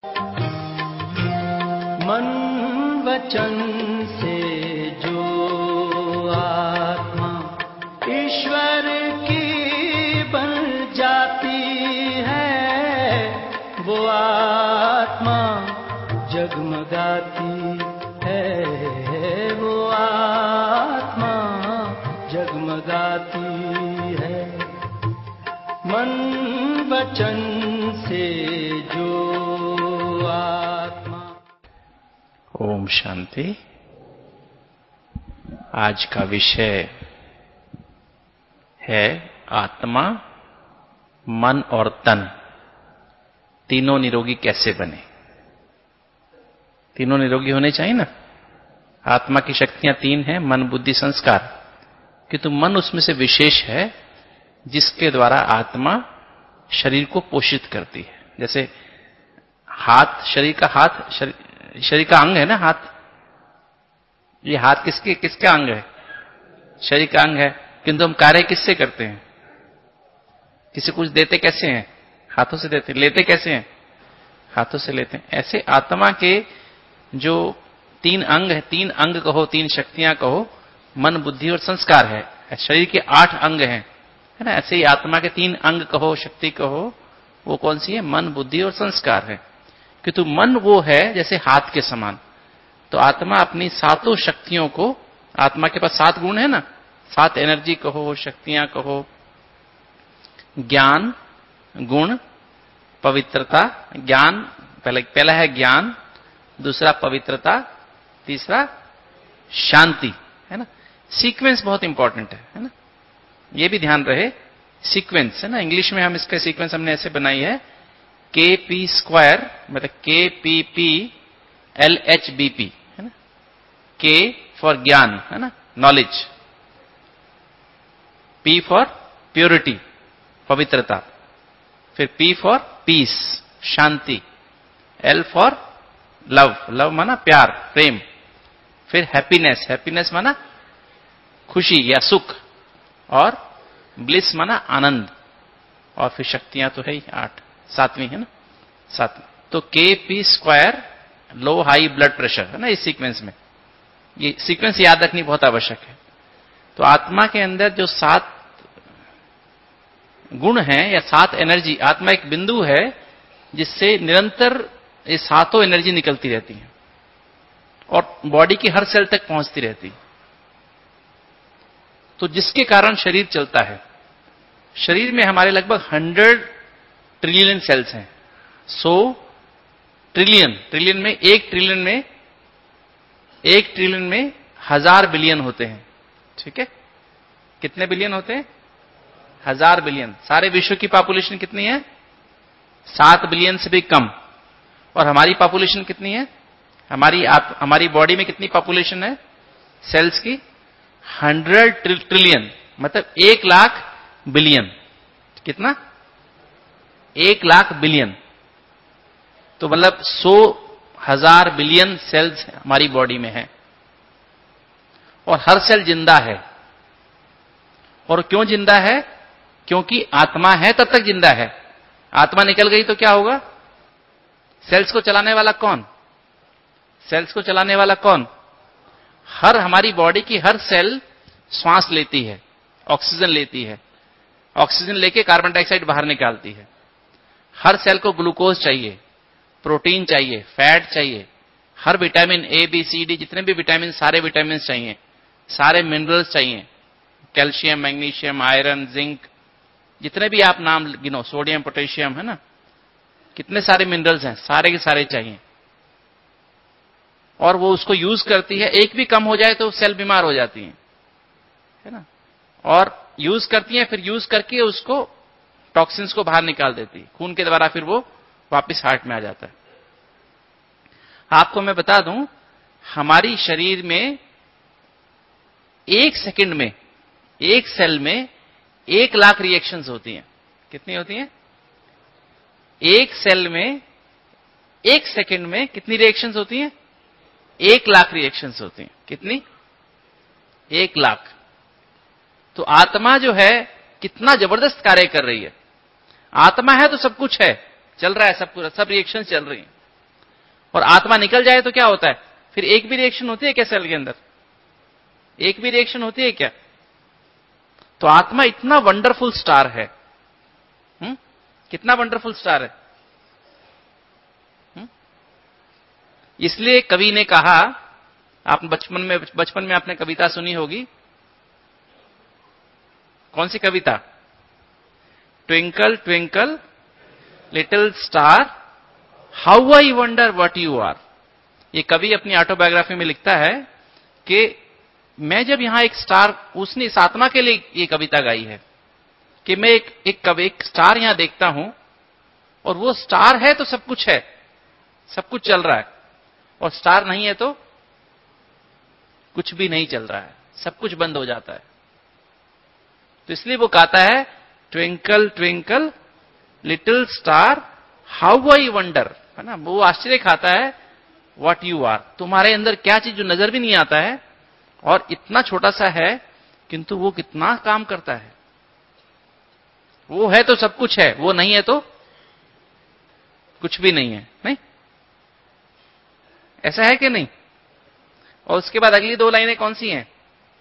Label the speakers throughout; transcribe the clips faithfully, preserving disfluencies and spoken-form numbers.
Speaker 1: मन वचन से जो आत्मा ईश्वर की बन जाती है, वो आत्मा जगमगाती है, वो आत्मा जगमगाती है। मन वचन से जो आत्मा।
Speaker 2: ओम शांति। आज का विषय है आत्मा, मन और तन तीनों निरोगी कैसे बने। तीनों निरोगी होने चाहिए ना। आत्मा की शक्तियां तीन हैं, मन, बुद्धि, संस्कार, किंतु मन उसमें से विशेष है जिसके द्वारा आत्मा शरीर को पोषित करती है। जैसे हाथ, शरीर का हाथ, शरीर, शरीर का अंग है ना हाथ। ये हाथ किसके किसका अंग है? शरीर का अंग है, किंतु हम कार्य किससे करते हैं? किसी कुछ देते कैसे हैं? हाथों से देते। लेते कैसे हैं? हाथों से लेते हैं। ऐसे आत्मा के जो तीन अंग है, तीन अंग कहो, तीन शक्तियां कहो, मन, बुद्धि और संस्कार है। शरीर के आठ अंग हैं, है ना। ऐसे ही आत्मा के तीन अंग कहो, शक्ति कहो, वो कौन सी है? मन, बुद्धि और संस्कार है। किंतु मन वो है जैसे हाथ के समान। तो आत्मा अपनी सातों शक्तियों को, आत्मा के पास सात गुण है ना, सात एनर्जी कहो, शक्तियां कहो, ज्ञान, गुण, पवित्रता। ज्ञान पहले पहला है ज्ञान, दूसरा पवित्रता, तीसरा शांति, है ना। सीक्वेंस बहुत इंपॉर्टेंट है, है ना। ये भी ध्यान रहे, सीक्वेंस है ना। इंग्लिश में हम इसका सीक्वेंस हमने ऐसे बनाई है, के पी स्क्वायर मतलब K P P L H B P, है ना। के फॉर ज्ञान, है ना, नॉलेज। पी फॉर प्योरिटी, पवित्रता। फिर पी फॉर पीस, शांति। एल फॉर लव, लव माना प्यार, प्रेम। फिर हैप्पीनेस, हैप्पीनेस माना खुशी या सुख। और ब्लिस माना आनंद। और फिर शक्तियां तो है ही आठ, सातवीं है ना, सातवीं। तो K P square low high blood pressure, है ना। इस सीक्वेंस में ये सीक्वेंस याद रखनी बहुत आवश्यक है। तो आत्मा के अंदर जो सात गुण हैं या सात एनर्जी, आत्मा एक बिंदु है जिससे निरंतर ये सातों एनर्जी निकलती रहती है और बॉडी की हर सेल तक पहुंचती रहती है। तो जिसके कारण शरीर चलता है। शरीर में हमारे लगभग हंड्रेड ट्रिलियन सेल्स हैं। सौ ट्रिलियन, ट्रिलियन में एक ट्रिलियन में एक ट्रिलियन में हजार बिलियन होते हैं, ठीक है। कितने बिलियन होते हैं? हजार बिलियन। सारे विश्व की पॉपुलेशन कितनी है? सात बिलियन से भी कम। और हमारी पॉपुलेशन कितनी है? हमारी आप हमारी बॉडी में कितनी पॉपुलेशन है सेल्स की? हंड्रेड ट्रिलियन, मतलब एक लाख बिलियन। कितना? एक लाख बिलियन। तो मतलब सौ हजार बिलियन सेल्स हमारी बॉडी में है और हर सेल जिंदा है। और क्यों जिंदा है? क्योंकि आत्मा है तब तक जिंदा है। आत्मा निकल गई तो क्या होगा? सेल्स को चलाने वाला कौन? सेल्स को चलाने वाला कौन? हर हमारी बॉडी की हर सेल श्वास लेती है, ऑक्सीजन लेती है, ऑक्सीजन लेके कार्बन डाइऑक्साइड बाहर निकालती है। हर सेल को ग्लूकोज चाहिए, प्रोटीन चाहिए, फैट चाहिए, हर vitamin A B C D, जितने भी विटामिन, सारे विटामिन चाहिए, सारे मिनरल्स चाहिए, कैल्शियम, मैग्नीशियम, आयरन, जिंक, जितने भी आप नाम गिनो, सोडियम, पोटेशियम, है ना। कितने सारे मिनरल्स हैं, सारे के सारे चाहिए। और वो उसको यूज करती है। एक भी कम हो जाए तो सेल बीमार हो जाती है, है ना। और यूज करती है, फिर यूज करके उसको टॉक्सिन्स को बाहर निकाल देती है खून के द्वारा, फिर वो वापस हार्ट में आ जाता है। आपको मैं बता दूं, हमारी शरीर में एक सेकंड में, एक सेल में एक लाख रिएक्शंस होती हैं। कितनी होती हैं? एक सेल में एक सेकंड में कितनी रिएक्शंस होती हैं? एक लाख रिएक्शंस होती हैं। कितनी? एक लाख। तो आत्मा जो है कितना जबरदस्त कार्य कर रही है। आत्मा है तो सब कुछ है, चल रहा है, सब कुछ, सब रिएक्शन चल रही हैं। और आत्मा निकल जाए तो क्या होता है? फिर एक भी रिएक्शन होती है क्या सेल के अंदर? एक भी रिएक्शन होती है क्या? तो आत्मा इतना वंडरफुल स्टार है। हुँ? कितना वंडरफुल स्टार है। हुँ? इसलिए कवि ने कहा, आप बचपन में बचपन में आपने कविता सुनी होगी, कौन सी कविता? Twinkle twinkle little star how I wonder what you are. ये कवि अपनी ऑटोबायोग्राफी में लिखता है कि मैं जब यहां एक स्टार, उसने इस आत्मा के लिए ये कविता गाई है कि मैं एक एक कवि एक स्टार यहां देखता हूं, और वो स्टार है तो सब कुछ है, सब कुछ चल रहा है, और स्टार नहीं है तो कुछ भी नहीं चल रहा है, सब कुछ बंद हो जाता है। तो इसलिए वो कहता है twinkle twinkle little star how I wonder, है ना। वो आश्चर्य खाता है व्हाट यू आर, तुम्हारे अंदर क्या चीज जो नजर भी नहीं आता है और इतना छोटा सा है, किंतु वो कितना काम करता है। वो है तो सब कुछ है, वो नहीं है तो कुछ भी नहीं है। नहीं, ऐसा है कि नहीं? और उसके बाद अगली दो लाइनें कौन सी हैं?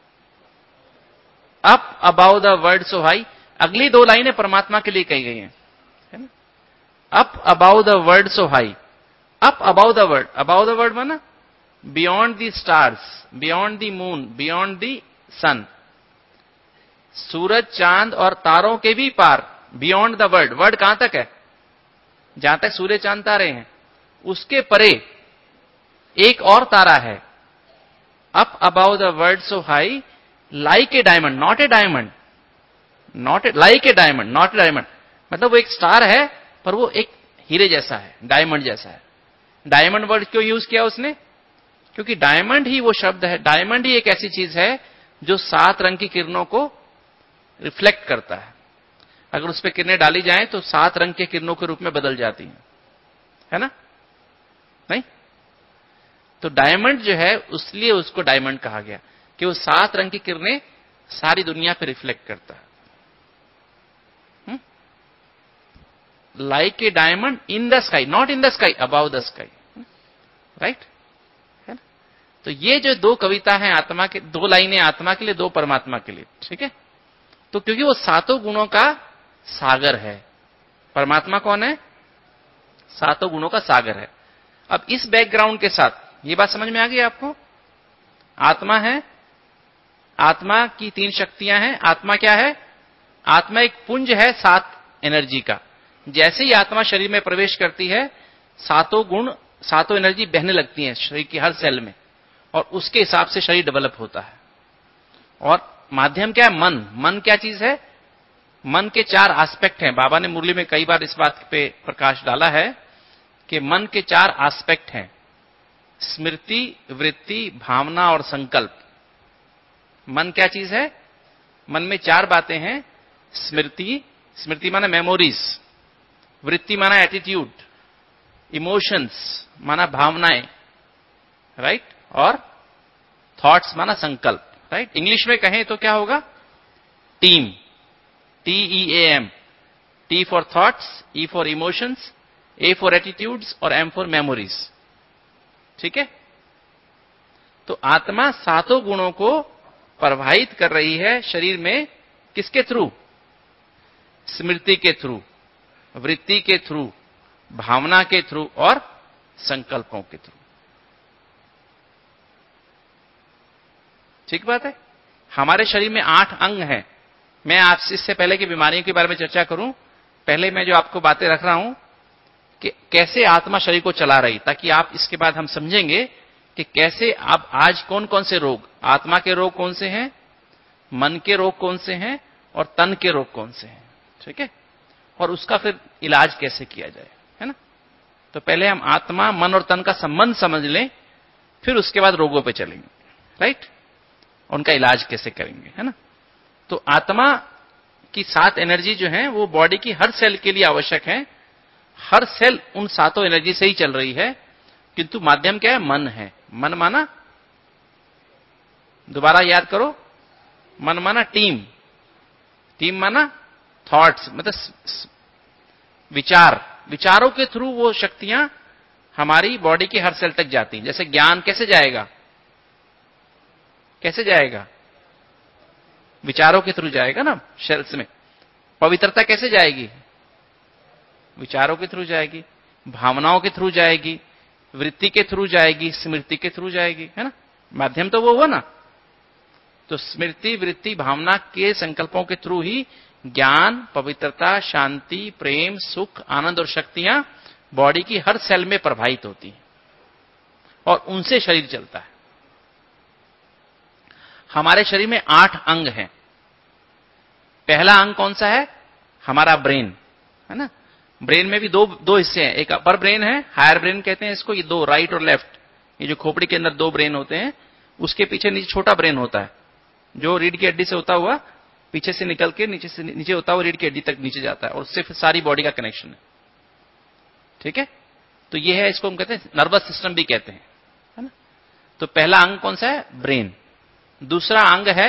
Speaker 2: Up above the world so high. अगली दो लाइनें परमात्मा के लिए कही गई हैं, है ना। Up above the world so high, up above the world, above the world माना beyond the stars, beyond the moon, beyond the sun, सूरज चांद और तारों के भी पार, बियॉन्ड द वर्ड। वर्ड कहां तक है? जहां तक सूर्य चांद तारे हैं, उसके परे एक और तारा है। Up above the world so high like a diamond, not a diamond, not a like a diamond, not a diamond, मतलब वो एक स्टार है पर वो एक हीरे जैसा है, डायमंड जैसा है। डायमंड वर्ड क्यों यूज किया उसने? क्योंकि डायमंड ही वो शब्द है, डायमंड ही एक ऐसी चीज है जो सात रंग की किरणों को रिफ्लेक्ट करता है। अगर उस पर किरणें डाली जाएं तो सात रंग के किरणों के रूप में बदल जाती हैं, है ना। नहीं, तो डायमंड जो है, उसलिए उसको डायमंड कहा गया कि वो सात रंग की किरणें सारी दुनिया पे रिफ्लेक्ट करता है। Like a diamond in the sky, not in the sky, above the sky, right, है ना। तो ये जो दो कविता हैं आत्मा के, दो लाइनें आत्मा के लिए, दो परमात्मा के लिए, ठीक है। तो क्योंकि वो सातों गुणों का सागर है, परमात्मा कौन है? सातों गुणों का सागर है। अब इस बैकग्राउंड के साथ ये बात समझ में आ गई आपको? आत्मा है, आत्मा की तीन शक्तियां हैं। आत्मा क्या है? आत्मा एक पुंज है सात एनर्जी का। जैसे ही आत्मा शरीर में प्रवेश करती है, सातों गुण, सातों एनर्जी बहने लगती हैं शरीर की हर सेल में, और उसके हिसाब से शरीर डेवलप होता है। और माध्यम क्या है? मन। मन क्या चीज है? मन के चार एस्पेक्ट हैं। बाबा ने मुरली में कई बार इस बात पे प्रकाश डाला है कि मन के चार एस्पेक्ट हैं, स्मृति, वृत्ति, भावना और संकल्प। मन क्या चीज है? मन में चार बातें हैं, स्मृति, स्मृति माना मेमोरीज, वृत्ति माना एटीट्यूड, इमोशंस माना भावनाएं, राइट, और थॉट्स माना संकल्प, राइट। इंग्लिश में कहें तो क्या होगा? Team, T E A M, T for thoughts, E for emotions, A for attitudes और एम फॉर मेमोरीज, ठीक है। तो आत्मा सातों गुणों को प्रवाहित कर रही है शरीर में, किसके थ्रू? स्मृति के थ्रू, वृत्ति के थ्रू, भावना के थ्रू और संकल्पों के थ्रू। ठीक बात है। हमारे शरीर में आठ अंग हैं। मैं आपसे इससे पहले कि बीमारियों के बारे में चर्चा करूं, पहले मैं जो आपको बातें रख रहा हूं कि कैसे आत्मा शरीर को चला रही, ताकि आप इसके बाद हम समझेंगे कि कैसे आप आज कौन कौन से रोग, आत्मा के रोग कौन से हैं, मन के रोग कौन से हैं और तन के रोग कौन से हैं, ठीक है, और उसका फिर इलाज कैसे किया जाए, है ना। तो पहले हम आत्मा, मन और तन का संबंध समझ लें, फिर उसके बाद रोगों पे चलेंगे, राइट, उनका इलाज कैसे करेंगे, है ना। तो आत्मा की सात एनर्जी जो है वो बॉडी की हर सेल के लिए आवश्यक है। हर सेल उन सातों एनर्जी से ही चल रही है, किंतु माध्यम क्या है? मन है। मन माना, दोबारा याद करो, मन माना टीम, टीम माना थॉट्स, मतलब विचार, विचारों के थ्रू वो शक्तियां हमारी बॉडी की हर सेल तक जाती हैं। जैसे ज्ञान कैसे जाएगा, कैसे जाएगा? विचारों के थ्रू जाएगा ना सेल्स में। पवित्रता कैसे जाएगी? विचारों के थ्रू जाएगी, भावनाओं के थ्रू जाएगी, वृत्ति के थ्रू जाएगी, स्मृति के थ्रू जाएगी, है ना। माध्यम तो वो हुआ ना। तो स्मृति, वृत्ति, भावना के संकल्पों के थ्रू ही ज्ञान, पवित्रता, शांति, प्रेम, सुख, आनंद और शक्तियां बॉडी की हर सेल में प्रवाहित होती हैं और उनसे शरीर चलता है। हमारे शरीर में आठ अंग हैं। पहला अंग कौन सा है? हमारा ब्रेन, है ना। ब्रेन में भी दो दो हिस्से हैं, एक अपर ब्रेन है, हायर ब्रेन कहते हैं इसको, ये दो, राइट और लेफ्ट। ये जो खोपड़ी के अंदर दो ब्रेन होते हैं, उसके पीछे नीचे छोटा ब्रेन होता है, जो रीढ़ की हड्डी से होता हुआ पीछे से निकल के नीचे से नीचे होता हुआ रीढ़ की हड्डी तक नीचे जाता है और उससे फिर सारी बॉडी का कनेक्शन है। ठीक है, तो ये है, इसको हम कहते हैं नर्वस सिस्टम भी कहते हैं, है ना। तो पहला अंग कौन सा है? ब्रेन। दूसरा अंग है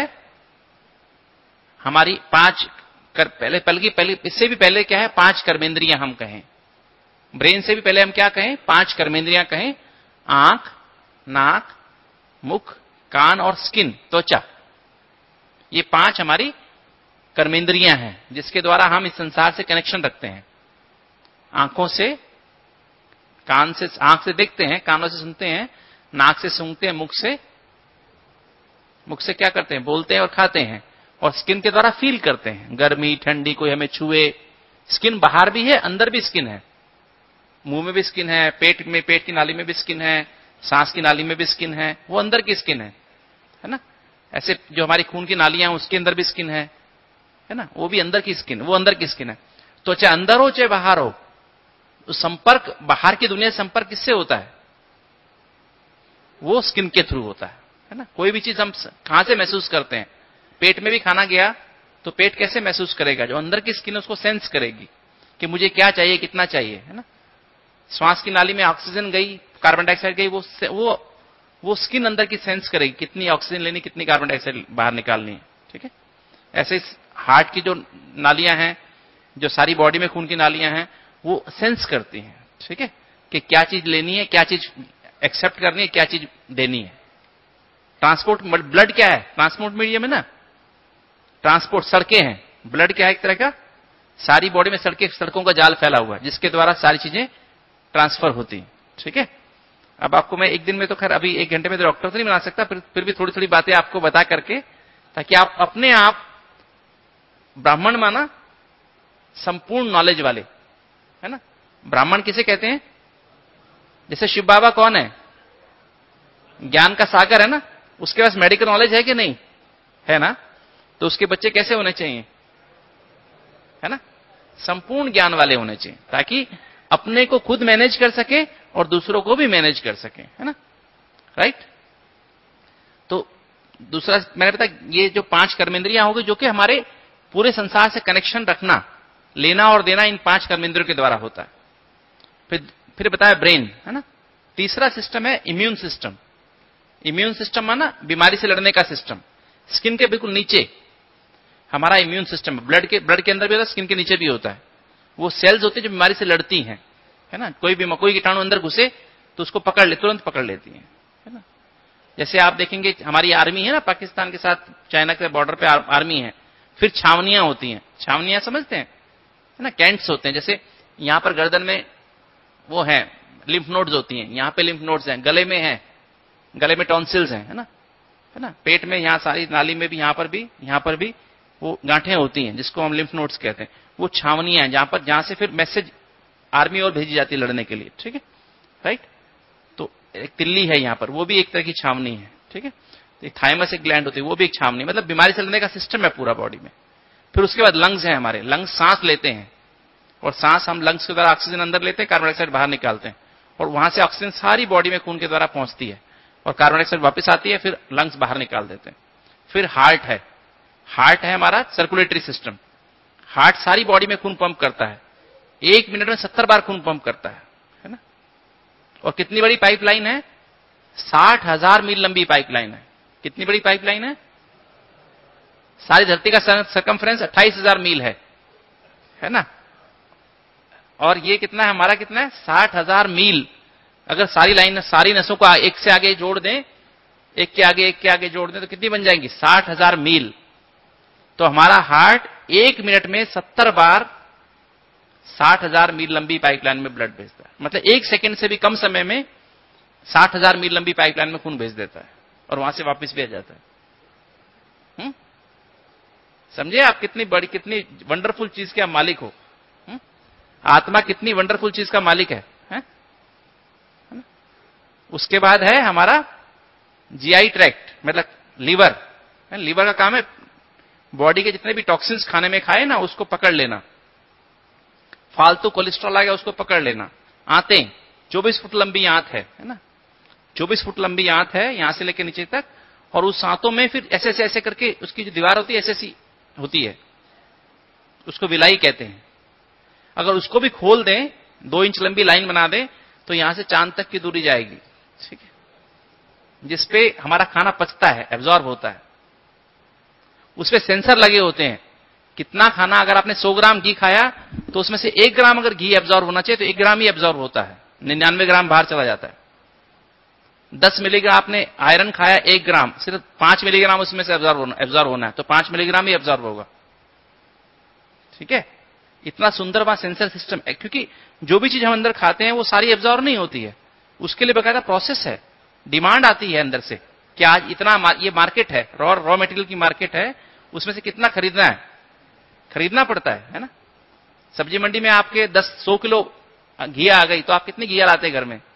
Speaker 2: हमारी पांच कर, पहले पहले पहले इससे भी पहले क्या है? पांच कर्मेंद्रियां हम कहें। ब्रेन से भी पहले हम क्या कहें? पांच कर्मेंद्रियां कहें। आंख, नाक, मुख, कान और स्किन, त्वचा। ये पांच हमारी कर्मेंद्रियां हैं जिसके द्वारा हम इस संसार से कनेक्शन रखते हैं। आंखों से, कान से, आंख से देखते हैं, कानों से सुनते हैं, नाक से सूंघते हैं, मुख से मुख से क्या करते हैं? बोलते हैं और खाते हैं, और स्किन के द्वारा फील करते हैं, गर्मी, ठंडी, कोई हमें छुए। स्किन बाहर भी है, अंदर भी स्किन है, मुंह में भी स्किन है, पेट में, पेट की नाली में भी स्किन है, सांस की नाली में भी स्किन है, वो अंदर की स्किन है, है ना। ऐसे जो हमारी खून की नालियां हैं उसके अंदर भी स्किन है, है ना, वो भी अंदर की स्किन, वो अंदर की स्किन है। तो चाहे अंदर हो चाहे बाहर हो, तो संपर्क, बाहर की दुनिया से संपर्क किससे होता है? वो स्किन के थ्रू होता है, है ना। कोई भी चीज हम कहां से महसूस करते हैं? पेट में भी खाना गया तो पेट कैसे महसूस करेगा? जो अंदर की स्किन उसको सेंस करेगी कि मुझे क्या चाहिए, कितना चाहिए, है ना। श्वास की नाली में ऑक्सीजन गई, कार्बन डाइऑक्साइड गई, वो वो वो स्किन अंदर की सेंस करेगी कितनी ऑक्सीजन लेनी, कितनी कार्बन डाइऑक्साइड बाहर निकालनी है। ठीक है, ऐसे हार्ट की जो नालियां हैं, जो सारी बॉडी में खून की नालियां हैं, वो सेंस करती हैं, ठीक है, कि क्या चीज लेनी है, क्या चीज एक्सेप्ट करनी है, क्या चीज देनी है। ट्रांसपोर्ट, ब्लड क्या है? ट्रांसपोर्ट मीडियम है ना। ट्रांसपोर्ट, सड़कें हैं, ब्लड क्या है? एक तरह का, सारी बॉडी में सड़कें, सड़कों का जाल फैला हुआ है जिसके द्वारा सारी चीजें ट्रांसफर होती हैं। ठीक है, अब आपको मैं एक दिन में तो खैर अभी एक घंटे में तो डॉक्टर तो नहीं बना सकता, फिर, फिर भी थोड़ी थोड़ी बातें आपको बता करके, ताकि आप अपने आप ब्राह्मण माना संपूर्ण नॉलेज वाले, है ना। ब्राह्मण किसे कहते हैं? जैसे शिव बाबा कौन है? ज्ञान का सागर है ना। उसके पास मेडिकल नॉलेज है कि नहीं है ना। तो उसके बच्चे कैसे होने चाहिए? है ना, संपूर्ण ज्ञान वाले होने चाहिए, ताकि अपने को खुद मैनेज कर सके और दूसरों को भी मैनेज कर सके, है ना, राइट। तो दूसरा मैंने बताया, ये जो पांच कर्मेंद्रियां होगी जो कि हमारे पूरे संसार से कनेक्शन रखना, लेना और देना इन पांच कर्मेंद्रियों के द्वारा होता है। फिर फिर बताया ब्रेन, है ना। तीसरा सिस्टम है इम्यून सिस्टम। इम्यून सिस्टम माना बीमारी से लड़ने का सिस्टम। स्किन के बिल्कुल नीचे हमारा इम्यून सिस्टम, ब्लड के ब्लड के अंदर भी होता है, स्किन के नीचे भी होता है। वो सेल्स होती है जो बीमारी से लड़ती हैं, है ना। कोई भी कोई कीटाणु अंदर घुसे तो उसको पकड़ ले, तुरंत पकड़ लेती है, है ना। जैसे आप देखेंगे हमारी आर्मी है ना, पाकिस्तान के साथ चाइना के बॉर्डर पे आर्मी है, फिर छावनियां होती हैं। छावनियां समझते हैं, है ना, कैंट्स होते हैं। जैसे यहां पर गर्दन में वो है, लिम्फ नोड्स होती हैं, यहां पे लिम्फ नोड्स हैं, गले में है, गले में टॉन्सिल्स हैं, है ना, है ना। पेट में, यहां सारी नाली में भी, यहां पर भी, यहां पर भी वो गांठें होती हैं जिसको हम लिम्फ नोड्स कहते हैं। वो छावनियां हैं जहां पर, जहां से फिर मैसेज आर्मी और भेजी जाती है लड़ने के लिए, ठीक है, राइट। तो एक तिल्ली है यहां पर, वो भी एक तरह की छावनी है, ठीक है। तो थाइमस एक ग्लैंड होती है, वो भी एक छावनी, मतलब बीमारी से लड़ने का सिस्टम है पूरा बॉडी में। फिर उसके बाद लंग्स है हमारे, लंग्स सांस लेते हैं, और सांस हम लंग्स के द्वारा ऑक्सीजन अंदर लेते हैं, कार्बन डाइऑक्साइड बाहर निकालते हैं, और वहां से ऑक्सीजन सारी बॉडी में खून के द्वारा पहुंचती है और कार्बन डाइऑक्साइड वापस आती है, फिर लंग्स बाहर निकाल देते हैं। फिर हार्ट है, हार्ट है हमारा सर्कुलेटरी सिस्टम। हार्ट सारी बॉडी में खून पंप करता है, एक मिनट में सत्तर बार खून पंप करता है, है ना। और कितनी बड़ी पाइपलाइन है? साठ हजार मील लंबी पाइपलाइन है। कितनी बड़ी पाइपलाइन है? सारी धरती का सरकमफ्रेंस अट्ठाईस हजार मील है, है ना। और ये कितना है हमारा? कितना है? साठ हजार मील अगर सारी लाइन सारी नसों को एक से आगे जोड़ दें, एक के आगे एक के आगे जोड़ दें तो कितनी बन जाएंगी? साठ हजार मील। तो हमारा हार्ट एक मिनट में सत्तर बार साठ हजार मील लंबी पाइपलाइन में ब्लड भेजता है। मतलब एक सेकंड से भी कम समय में साठ हजार मील लंबी पाइपलाइन में खून भेज देता है और वहां से वापस भी आ जाता है। हुँ? समझे आप कितनी बड़ी, कितनी वंडरफुल चीज के आप मालिक हो। हुँ? आत्मा कितनी वंडरफुल चीज का मालिक है, है? है ना? उसके बाद है हमारा जीआई ट्रैक्ट, मतलब लीवर। लीवर का काम है बॉडी के जितने भी टॉक्सिन्स खाने में खाए ना उसको पकड़ लेना, फालतू कोलेस्ट्रॉल आ गया उसको पकड़ लेना। आंतें, चौबीस फुट लंबी आंत है, है ना, चौबीस फुट लंबी आंत है यहां से लेकर नीचे तक, और उस आंतों में फिर ऐसे ऐसे ऐसे करके उसकी जो दीवार होती है ऐसे ऐसी होती है, उसको विलाई कहते हैं। अगर उसको भी खोल दें, दो इंच लंबी लाइन बना दें तो यहां से चांद तक की दूरी जाएगी, ठीक है, जिसपे हमारा खाना पचता है, एब्जॉर्ब होता है। उसपे सेंसर लगे होते हैं, कितना खाना, अगर आपने सौ ग्राम घी खाया तो उसमें से एक ग्राम अगर घी एब्जॉर्ब होना चाहिए तो एक ग्राम ही एब्जॉर्ब होता है, निन्यानवे ग्राम बाहर चला जाता है। दस मिलीग्राम आपने आयरन खाया, एक ग्राम, सिर्फ पांच मिलीग्राम उसमें से एब्जॉर्ब होना एब्जॉर्ब होना है तो पांच मिलीग्राम ही एब्जॉर्ब होगा, ठीक है। इतना सुंदर वहां सेंसर सिस्टम है, क्योंकि जो भी चीज हम अंदर खाते हैं वो सारी एब्जॉर्ब नहीं होती है, उसके लिए बकायदा प्रोसेस है, डिमांड आती है अंदर से कि आज इतना, ये मार्केट है, रॉ रॉ मटेरियल की मार्केट है, उसमें से कितना खरीदना है, खरीदना पड़ता है, है ना। सब्जी मंडी में आपके दस सौ किलो घी आ गई तो आप कितनी घी लाते हैं घर में?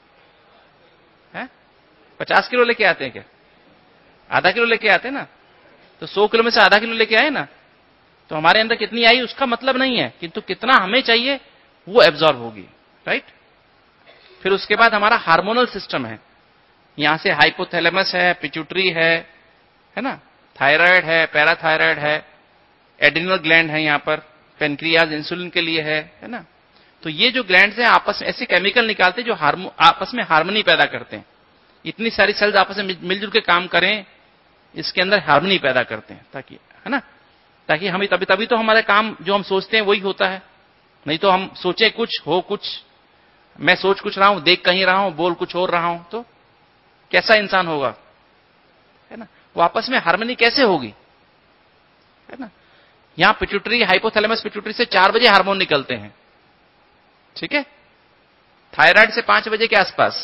Speaker 2: है पचास किलो लेके आते हैं क्या? आधा किलो लेके आते हैं ना। तो सौ किलो में से आधा किलो लेके आए ना, तो हमारे अंदर कितनी आई उसका मतलब नहीं है, किंतु कितना हमें चाहिए वो एब्जॉर्ब होगी, राइट। फिर उसके बाद हमारा हार्मोनल सिस्टम है, यहां से हाइपोथैलेमस है, पिट्यूटरी है, है ना, थायराइड है, पैराथायराइड है, एड्रिनल ग्लैंड है, यहां पर पेनक्रियाज इंसुलिन के लिए है, है ना। तो ये जो ग्लैंड्स हैं आपस में ऐसे केमिकल निकालते हैं जो हार्मो आपस में हार्मनी पैदा करते हैं। इतनी सारी सेल्स आपस में मिलजुल के काम करें, इसके अंदर हार्मनी पैदा करते हैं, ताकि, है ना, ताकि हम तभी तभी तो हमारे काम जो हम सोचते हैं वही होता है। नहीं तो हम सोचे कुछ, हो कुछ, मैं सोच कुछ रहा हूं, देख कहीं रहा हूं, बोल कुछ और रहा हूं, तो कैसा इंसान होगा, है ना। वो आपस में हार्मनी कैसे होगी, है ना। यहां पिट्यूटरी, हाइपोथैलेमस पिट्यूटरी से चार बजे हार्मोन निकलते हैं, ठीक है, थायराइड से पांच बजे के आसपास,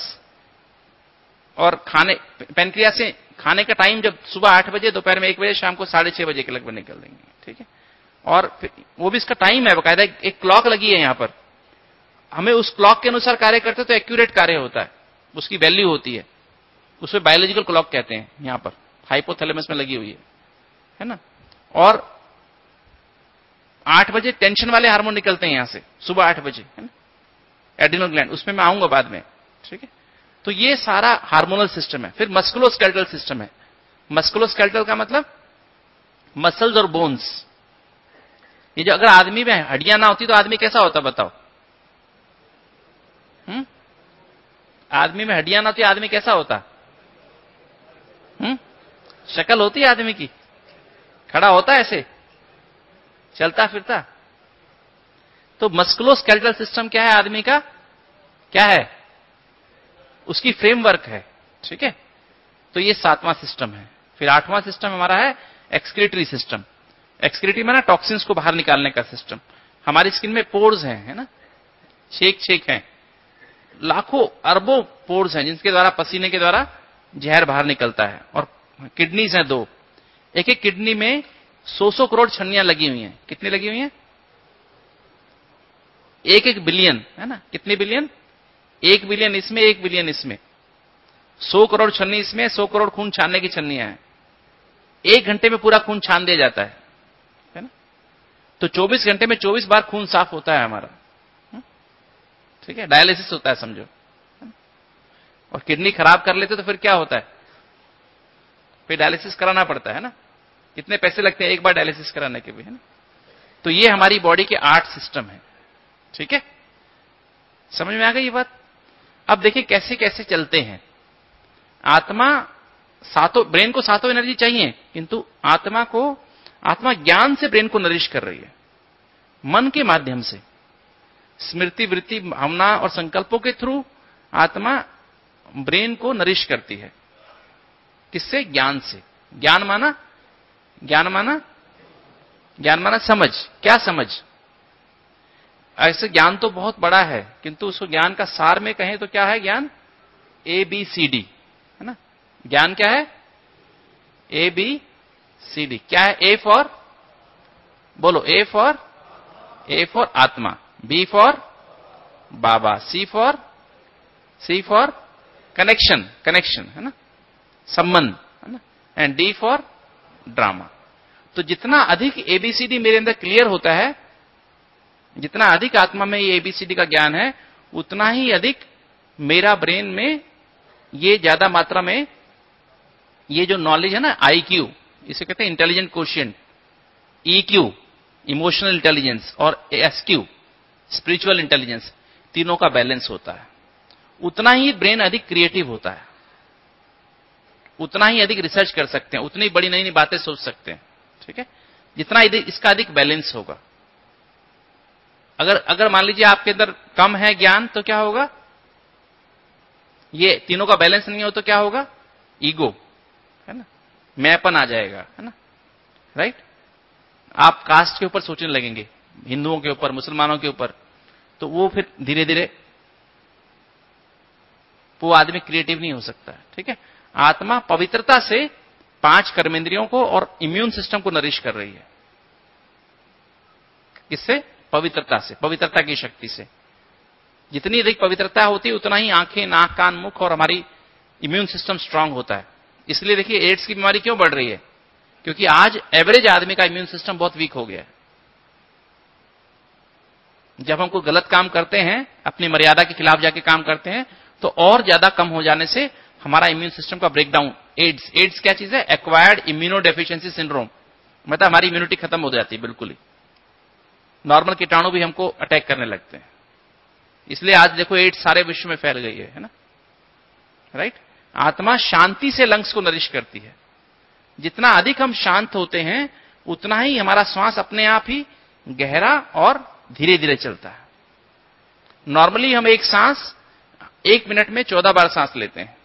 Speaker 2: और खाने पेनक्रियास से खाने का टाइम जब सुबह आठ बजे, दोपहर में एक बजे, शाम को साढ़े छह बजे के लगभग निकल देंगे, ठीक है। और वो भी इसका टाइम है, बकायदा एक क्लॉक लगी है यहां पर, हमें उस क्लॉक के अनुसार कार्य करते तो एक्यूरेट कार्य होता है, उसकी वैल्यू होती है, उसमें बायोलॉजिकल क्लॉक कहते हैं, यहां पर हाइपोथैलेमस में लगी हुई है, है ना। और आठ बजे टेंशन वाले हार्मोन निकलते हैं यहां से, सुबह आठ बजे, है ना, एड्रिनल ग्लैंड, उसमें मैं आऊंगा बाद में, ठीक है। तो ये सारा हार्मोनल सिस्टम है। फिर मस्कुलोस्केलेटल सिस्टम है। मस्कुलोस्केलेटल का मतलब मसल्स और बोन्स। ये जो, अगर आदमी में हड्डियां ना होती तो आदमी कैसा होता बताओ? हम्म आदमी में हड्डियां ना होती आदमी कैसा होता? हम्म शक्ल होती है आदमी की, खड़ा होता है ऐसे, चलता फिरता। तो मस्कुलोस्केलेटल सिस्टम क्या है आदमी का? क्या है? उसकी फ्रेमवर्क है, ठीक है। तो ये सातवां सिस्टम है। फिर आठवां सिस्टम हमारा है एक्सक्रीटरी सिस्टम। एक्सक्रीटरी माना टॉक्सिन्स को बाहर निकालने का सिस्टम। हमारी स्किन में पोर्स हैं, है ना, छेक छेक हैं, लाखों अरबों पोर्स हैं जिनके द्वारा, पसीने के द्वारा जहर बाहर निकलता है। और किडनीज हैं दो, एक एक किडनी में सौ सौ करोड़ छन्नियां लगी हुई हैं। कितनी लगी हुई हैं? एक एक बिलियन, है ना, कितने बिलियन? एक बिलियन इसमें, एक बिलियन इसमें, सौ करोड़ छन्नी इसमें, सौ करोड़ खून छानने की छन्नियां हैं। एक घंटे में पूरा खून छान दिया जाता है, है ना। तो चौबीस घंटे में चौबीस बार खून साफ होता है हमारा, ठीक है, डायलिसिस होता है समझो। और किडनी खराब कर लेते तो फिर क्या होता है? फिर डायलिसिस कराना पड़ता है ना, कितने पैसे लगते हैं एक बार डायलिसिस कराने के भी, है ना। तो ये हमारी बॉडी के आठ सिस्टम है, ठीक है। समझ में आ गई ये बात? अब देखिए कैसे कैसे चलते हैं। आत्मा सातों, ब्रेन को सातों एनर्जी चाहिए, किंतु आत्मा को, आत्मा ज्ञान से ब्रेन को नरिश कर रही है, मन के माध्यम से, स्मृति, वृत्ति, भावना और संकल्पों के थ्रू आत्मा ब्रेन को नरिश करती है। किससे? ज्ञान से। ज्ञान माना ज्ञान माना ज्ञान माना समझ। क्या समझ? ऐसे ज्ञान तो बहुत बड़ा है, किंतु उसको ज्ञान का सार में कहें तो क्या है ज्ञान? ए बी सी डी, है ना? ज्ञान क्या है? A B C D. क्या है? ए फॉर, बोलो, ए फॉर ए फॉर आत्मा, बी फॉर बाबा, C for C for connection, connection है ना, संबंध, है ना, एंड डी फॉर ड्रामा। तो जितना अधिक एबीसीडी मेरे अंदर क्लियर होता है, जितना अधिक आत्मा में ये एबीसीडी का ज्ञान है, उतना ही अधिक मेरा ब्रेन में ये ज्यादा मात्रा में ये जो नॉलेज है ना, आई क्यू, इसे कहते हैं intelligent quotient, E Q emotional intelligence और एस क्यू स्पिरिचुअल इंटेलिजेंस, तीनों का बैलेंस होता है। उतना ही ब्रेन अधिक क्रिएटिव होता है, उतना ही अधिक रिसर्च कर सकते हैं, उतनी बड़ी नई नई बातें सोच सकते हैं। ठीक है? जितना इसका अधिक बैलेंस होगा। अगर अगर मान लीजिए आपके अंदर कम है ज्ञान, तो क्या होगा? ये तीनों का बैलेंस नहीं हो तो क्या होगा? ईगो, है ना, मैंपन आ जाएगा, है ना, राइट? आप कास्ट के ऊपर सोचने लगेंगे, हिंदुओं के ऊपर, मुसलमानों के ऊपर, तो वो फिर धीरे धीरे वो आदमी क्रिएटिव नहीं हो सकता। ठीक है? आत्मा पवित्रता से पांच कर्मेंद्रियों को और इम्यून सिस्टम को नरिश कर रही है। किससे? पवित्रता से, पवित्रता की शक्ति से। जितनी अधिक पवित्रता होती है, उतना ही आंखें, नाक, कान, मुख और हमारी इम्यून सिस्टम स्ट्रांग होता है। इसलिए देखिए एड्स की बीमारी क्यों बढ़ रही है? क्योंकि आज एवरेज आदमी का इम्यून सिस्टम बहुत वीक हो गया है। जब हम कोई गलत काम करते हैं, अपनी मर्यादा के खिलाफ जाके काम करते हैं, तो और ज्यादा कम हो जाने से हमारा इम्यून सिस्टम का ब्रेकडाउन, एड्स, एड्स क्या चीज है? एक्वायर्ड इम्यूनो डेफिशिएंसी सिंड्रोम, मतलब हमारी इम्यूनिटी खत्म हो जाती है बिल्कुल ही, नॉर्मल कीटाणु भी हमको अटैक करने लगते हैं। इसलिए आज देखो एड्स सारे विश्व में फैल गई है, है ना, राइट? आत्मा शांति से लंग्स को नरिश करती है। जितना अधिक हम शांत होते हैं, उतना ही हमारा श्वास अपने आप ही गहरा और धीरे धीरे चलता है। नॉर्मली हम एक सांस एक मिनट में चौदह बार सांस लेते हैं,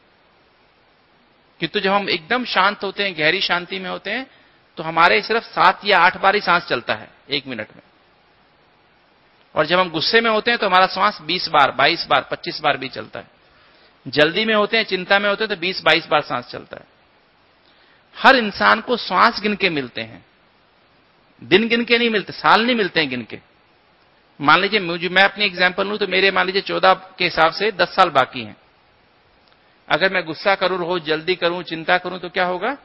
Speaker 2: किंतु जब हम एकदम शांत होते हैं, गहरी शांति में होते हैं, तो हमारे सिर्फ सात या आठ बार ही सांस चलता है एक मिनट में। और जब हम गुस्से में होते हैं तो हमारा श्वास बीस बार, बाईस बार, पच्चीस बार भी चलता है। जल्दी में होते हैं, चिंता में होते हैं तो बीस बाईस बार सांस चलता है। हर इंसान को श्वास गिन के मिलते हैं, दिन गिन के नहीं मिलते, साल नहीं मिलते हैं गिन के। मान लीजिए मुझे, मैं अपनी एग्जांपल लूं तो मेरे मान लीजिए चौदह के हिसाब से दस साल बाकी हैं। अगर मैं गुस्सा करूं, रोज जल्दी करूं, चिंता करूं, तो क्या होगा?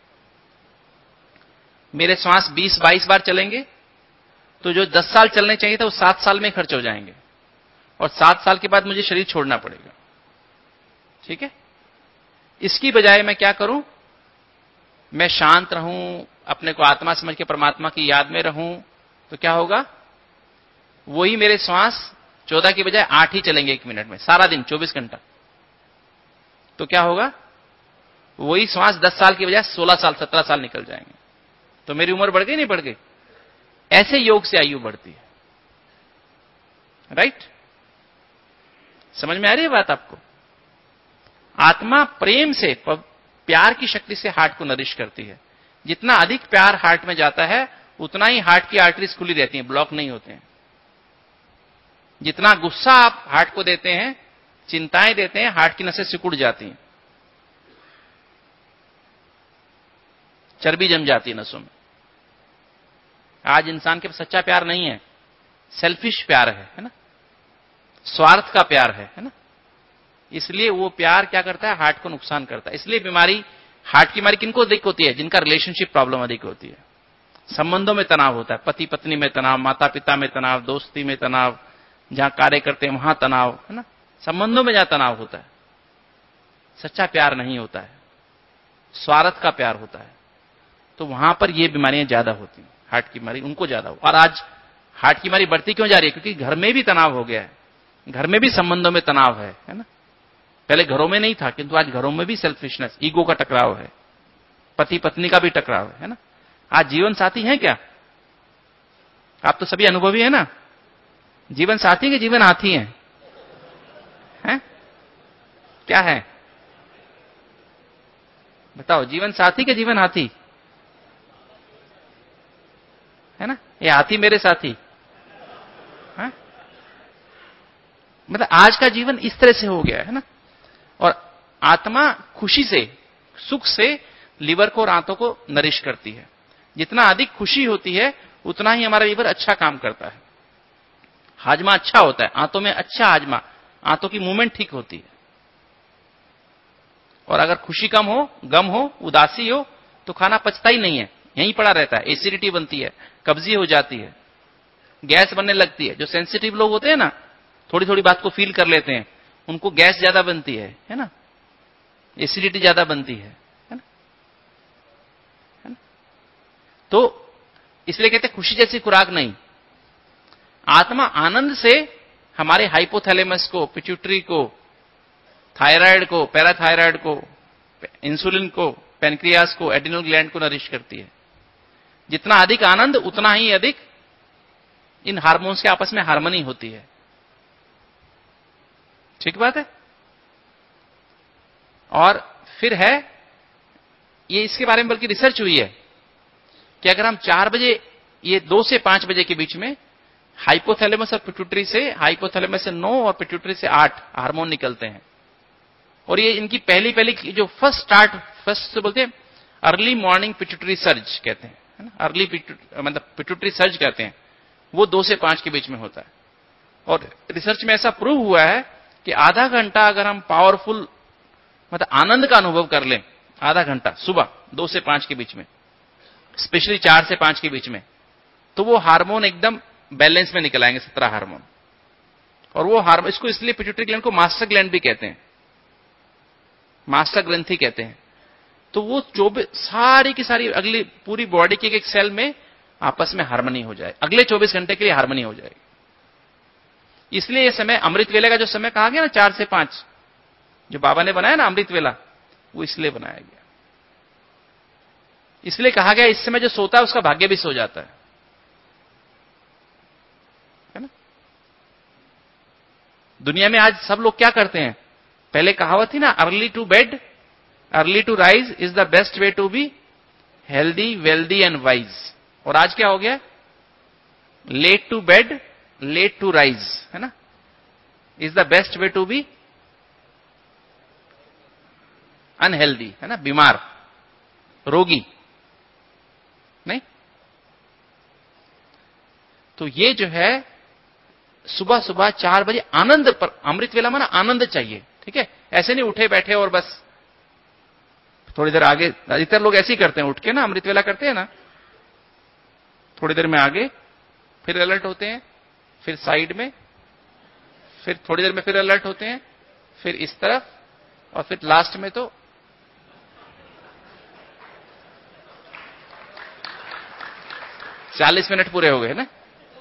Speaker 2: मेरे श्वास बीस बाईस बार चलेंगे, तो जो दस साल चलने चाहिए था वो सात साल में खर्च हो जाएंगे, और सात साल के बाद मुझे शरीर छोड़ना पड़ेगा। ठीक है? इसकी बजाय मैं क्या करूं? मैं शांत रहूं, अपने को आत्मा समझ के परमात्मा की याद में रहूं, तो क्या होगा? वही मेरे श्वास चौदह की बजाय आठ ही चलेंगे एक मिनट में, सारा दिन चौबीस घंटा। तो क्या होगा? वही श्वास दस साल की बजाय सोलह साल, सत्रह साल निकल जाएंगे। तो मेरी उम्र बढ़ गई, नहीं बढ़ गई? ऐसे योग से आयु बढ़ती है, राइट? समझ में आ रही है बात आपको? आत्मा प्रेम से, प्यार की शक्ति से हार्ट को नरिश करती है। जितना अधिक प्यार हार्ट में जाता है, उतना ही हार्ट की आर्टरीज खुली रहती हैं, ब्लॉक नहीं होते हैं। जितना गुस्सा आप हार्ट को देते हैं, चिंताएं देते हैं, हार्ट की नसें सिकुड़ जाती हैं, चर्बी जम जाती है नसों में। आज इंसान के पास सच्चा प्यार नहीं है, सेल्फिश प्यार है, है ना, स्वार्थ का प्यार है, है ना। इसलिए वो प्यार क्या करता है? हार्ट को नुकसान करता है। इसलिए बीमारी, हार्ट की बीमारी किनको अधिक होती है? जिनका रिलेशनशिप प्रॉब्लम अधिक होती है, संबंधों में तनाव होता है, पति पत्नी में तनाव, माता पिता में तनाव, दोस्ती में तनाव, जहां कार्य करते हैं वहां तनाव, है ना, संबंधों में जहां तनाव होता है, सच्चा प्यार नहीं होता है, स्वार्थ का प्यार होता है, तो वहां पर ये बीमारियां ज्यादा होती हैं। हार्ट की बीमारी उनको ज्यादा हो। और आज हार्ट की बीमारी बढ़ती क्यों जा रही है? क्योंकि घर में भी तनाव हो गया है, घर में भी संबंधों में तनाव है, है ना। पहले घरों में नहीं था, किंतु आज घरों में भी सेल्फिशनेस, ईगो का टकराव है, पति पत्नी का भी टकराव है, है ना। आज जीवन साथी है क्या? आप तो सभी अनुभवी है ना। जीवन साथी के जीवन हाथी हैं, हैं? क्या है? बताओ, जीवन साथी के जीवन हाथी है ना? ये हाथी मेरे साथी है? मतलब आज का जीवन इस तरह से हो गया है ना। और आत्मा खुशी से, सुख से लीवर को और आंतों को नरिश करती है। जितना अधिक खुशी होती है उतना ही हमारा लीवर अच्छा काम करता है, हाजमा अच्छा होता है, आंतों में अच्छा हाजमा, आंतों की मूवमेंट ठीक होती है। और अगर खुशी कम हो, गम हो, उदासी हो तो खाना पचता ही नहीं है, यहीं पड़ा रहता है, एसिडिटी बनती है, कब्जी हो जाती है, गैस बनने लगती है। जो सेंसिटिव लोग होते हैं ना, थोड़ी थोड़ी बात को फील कर लेते हैं, उनको गैस ज्यादा बनती है है ना, एसिडिटी ज्यादा बनती है, है ना? है ना? तो इसलिए कहते हैं खुशी जैसी खुराक नहीं। आत्मा आनंद से हमारे हाइपोथैलेमस को, पिट्यूटरी को, थायराइड को, पैराथायराइड को, इंसुलिन को, पेनक्रियास को, एड्रिनल ग्लैंड को नरिश करती है। जितना अधिक आनंद उतना ही अधिक इन हार्मोन्स के आपस में हार्मनी होती है। ठीक बात है। और फिर है ये, इसके बारे में बल्कि रिसर्च हुई है कि अगर हम चार बजे, ये दो से पांच बजे के बीच में हाइपोथैलेमस और पिट्यूटरी से, हाइपोथैलेमस से नौ और पिट्यूटरी से आठ हार्मोन निकलते हैं। और ये इनकी पहली पहली जो फर्स्ट स्टार्ट, फर्स्ट से बोलते हैं अर्ली मॉर्निंग पिट्यूटरी सर्ज कहते हैं, है ना, अर्ली मतलब पिट्यूटरी सर्ज कहते हैं, वो दो से पांच के बीच में होता है। और रिसर्च में ऐसा प्रूव हुआ है कि आधा घंटा अगर हम पावरफुल मतलब आनंद का अनुभव कर लें, आधा घंटा सुबह दो से पांच के बीच में, स्पेशली चार से पांच के बीच में, तो वो हार्मोन एकदम बैलेंस में निकल आएंगे, सत्रह हार्मोन। और वो हार्मोन, इसको इसलिए पिट्यूटरी ग्लैंड को मास्टर ग्लैंड भी कहते हैं, मास्टर ग्रंथि कहते हैं। तो वो चौबीस सारी की सारी अगली पूरी बॉडी के एक सेल में आपस में हार्मनी हो जाए, अगले चौबीस घंटे के लिए हार्मनी हो जाएगी। इसलिए ये समय अमृत वेले का जो समय कहा गया ना, चार से पांच, जो बाबा ने बनाया ना अमृत वेला, वो इसलिए बनाया गया। इसलिए कहा गया इस समय जो सोता है उसका भाग्य भी सो जाता है, है ना। दुनिया में आज सब लोग क्या करते हैं, पहले कहावत थी ना, early to bed early to rise is the best way to be healthy wealthy and wise. और आज क्या हो गया, late to bed late to rise, है ना, is the best way to be unhealthy, है ना, बीमार, रोगी नहीं। तो ये जो है सुबह सुबह चार बजे आनंद पर, अमृत वेला माना आनंद चाहिए, ठीक है। ऐसे नहीं उठे बैठे और बस थोड़ी देर आगे, अधिकतर लोग ऐसे ही करते हैं, उठ के ना अमृत वेला करते हैं ना, थोड़ी देर में आगे, फिर अलर्ट होते हैं, फिर साइड में, फिर थोड़ी देर में फिर अलर्ट होते हैं, फिर इस तरफ, और फिर लास्ट में तो चालीस मिनट पूरे हो गए ना।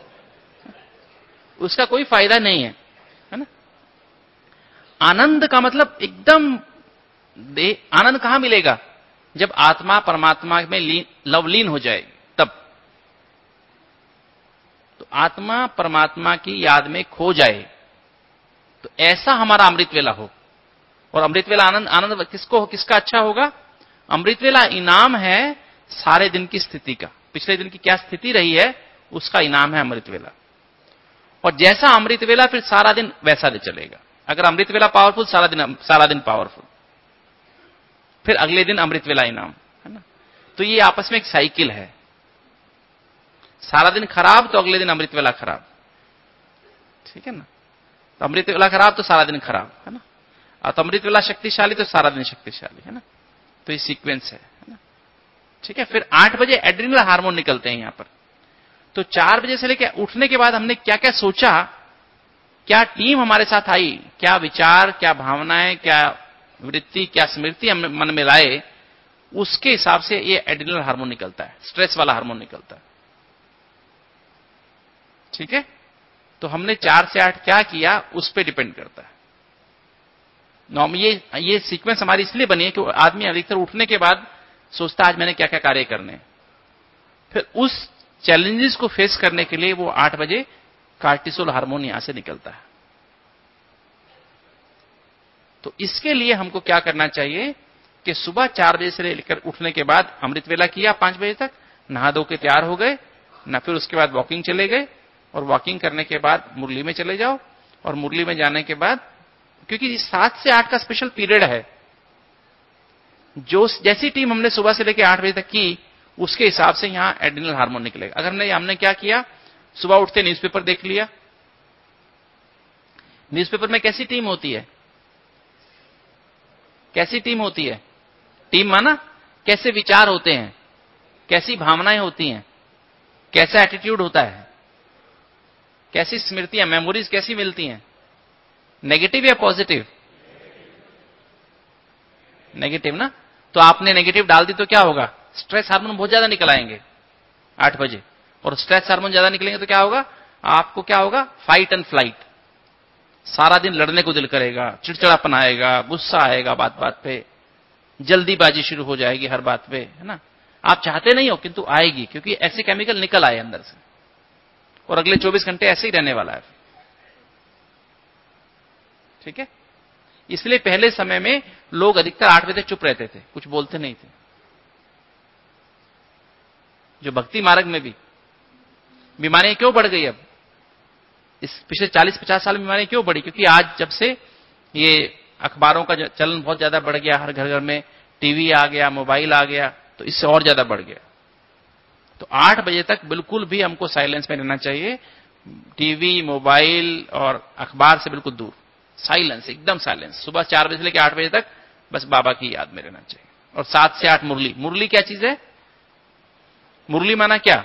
Speaker 2: उसका कोई फायदा नहीं है, है ना। आनंद का मतलब एकदम दे, आनंद कहां मिलेगा, जब आत्मा परमात्मा में लीन, लवलीन हो जाए तब। तो आत्मा परमात्मा की याद में खो जाए, तो ऐसा हमारा अमृत वेला हो। और अमृत वेला आनंद, आनंद किसको, किसका अच्छा होगा, अमृत वेला इनाम है सारे दिन की स्थिति का, पिछले दिन की क्या स्थिति रही है उसका इनाम है अमृत वेला। और जैसा अमृत वेला फिर सारा दिन वैसा दिन चलेगा। अगर अमृत वेला पावरफुल, सारा दिन सारा दिन पावरफुल, फिर अगले दिन अमृत वेला इनाम, है ना। तो ये आपस में एक साइकिल है, सारा दिन खराब तो अगले दिन अमृत वेला खराब, ठीक है ना। तो अमृत वेला खराब तो सारा दिन खराब, है ना। और तो अमृत वेला शक्तिशाली तो सारा दिन शक्तिशाली, है ना। तो ये सीक्वेंस है, है ना, ठीक है। फिर आठ बजे एड्रिनल हार्मोन निकलते हैं यहां पर। तो चार बजे से लेकर उठने के बाद हमने क्या क्या सोचा, क्या टीम हमारे साथ आई, क्या विचार, क्या भावनाएं, क्या वृत्ति, क्या स्मृति हम मन में लाए, उसके हिसाब से ये एड्रिनल हार्मोन निकलता है, स्ट्रेस वाला हार्मोन निकलता है, ठीक है। तो हमने चार से आठ क्या किया उस पर डिपेंड करता है। नॉर्म ये ये सीक्वेंस हमारी इसलिए बनी है कि आदमी अधिकतर उठने के बाद सोचता है आज मैंने क्या क्या कार्य करने, फिर उस चैलेंजेस को फेस करने के लिए वो आठ बजे कार्टिसोल हार्मोन यहां से निकलता है। तो इसके लिए हमको क्या करना चाहिए कि सुबह चार बजे से लेकर उठने के बाद अमृत वेला किया पांच बजे तक, नहा धो के तैयार हो गए ना, फिर उसके बाद वॉकिंग चले गए, और वॉकिंग करने के बाद मुरली में चले जाओ, और मुरली में जाने के बाद, क्योंकि सात से आठ का स्पेशल पीरियड है, जो जैसी टीम हमने सुबह से लेकर आठ बजे तक की उसके हिसाब से यहां एड्रिनल हार्मोन निकलेगा। अगर नहीं, हमने क्या किया, सुबह उठते न्यूज़पेपर देख लिया, न्यूज़पेपर में कैसी टीम होती है, कैसी टीम होती है, टीम माना कैसे विचार होते हैं, कैसी भावनाएं होती हैं, कैसा एटीट्यूड होता है, कैसी स्मृतियां, मेमोरीज कैसी मिलती हैं, नेगेटिव या पॉजिटिव, नेगेटिव ना। तो आपने नेगेटिव डाल दी तो क्या होगा, स्ट्रेस हार्मोन बहुत ज्यादा निकल आएंगे आठ बजे, और स्ट्रेस हार्मोन ज्यादा निकलेंगे तो क्या होगा, आपको क्या होगा, फाइट एंड फ्लाइट, सारा दिन लड़ने को दिल करेगा, चिड़चिड़ापन आएगा, गुस्सा आएगा बात बात पे, जल्दीबाजी शुरू हो जाएगी हर बात पे, है ना। आप चाहते नहीं हो किंतु आएगी, क्योंकि ऐसे केमिकल निकल आए अंदर से, और अगले चौबीस घंटे ऐसे ही रहने वाला है। ठीक है, इसलिए पहले समय में लोग अधिकतर आठ बजे तक चुप रहते थे, कुछ बोलते नहीं थे। जो भक्ति मार्ग में भी बीमारियां क्यों बढ़ गई, अब इस पिछले चालीस पचास साल में बीमारियां क्यों बढ़ी, क्योंकि आज जब से ये अखबारों का चलन बहुत ज्यादा बढ़ गया, हर घर घर में टीवी आ गया, मोबाइल आ गया, तो इससे और ज्यादा बढ़ गया। तो आठ बजे तक बिल्कुल भी हमको साइलेंस में रहना चाहिए, टीवी, मोबाइल और अखबार से बिल्कुल दूर, साइलेंस, एकदम साइलेंस। सुबह चार बजे से लेकर आठ बजे तक बस बाबा की याद में रहना चाहिए। और सात से आठ मुरली, मुरली क्या चीज है, मुरली माना क्या,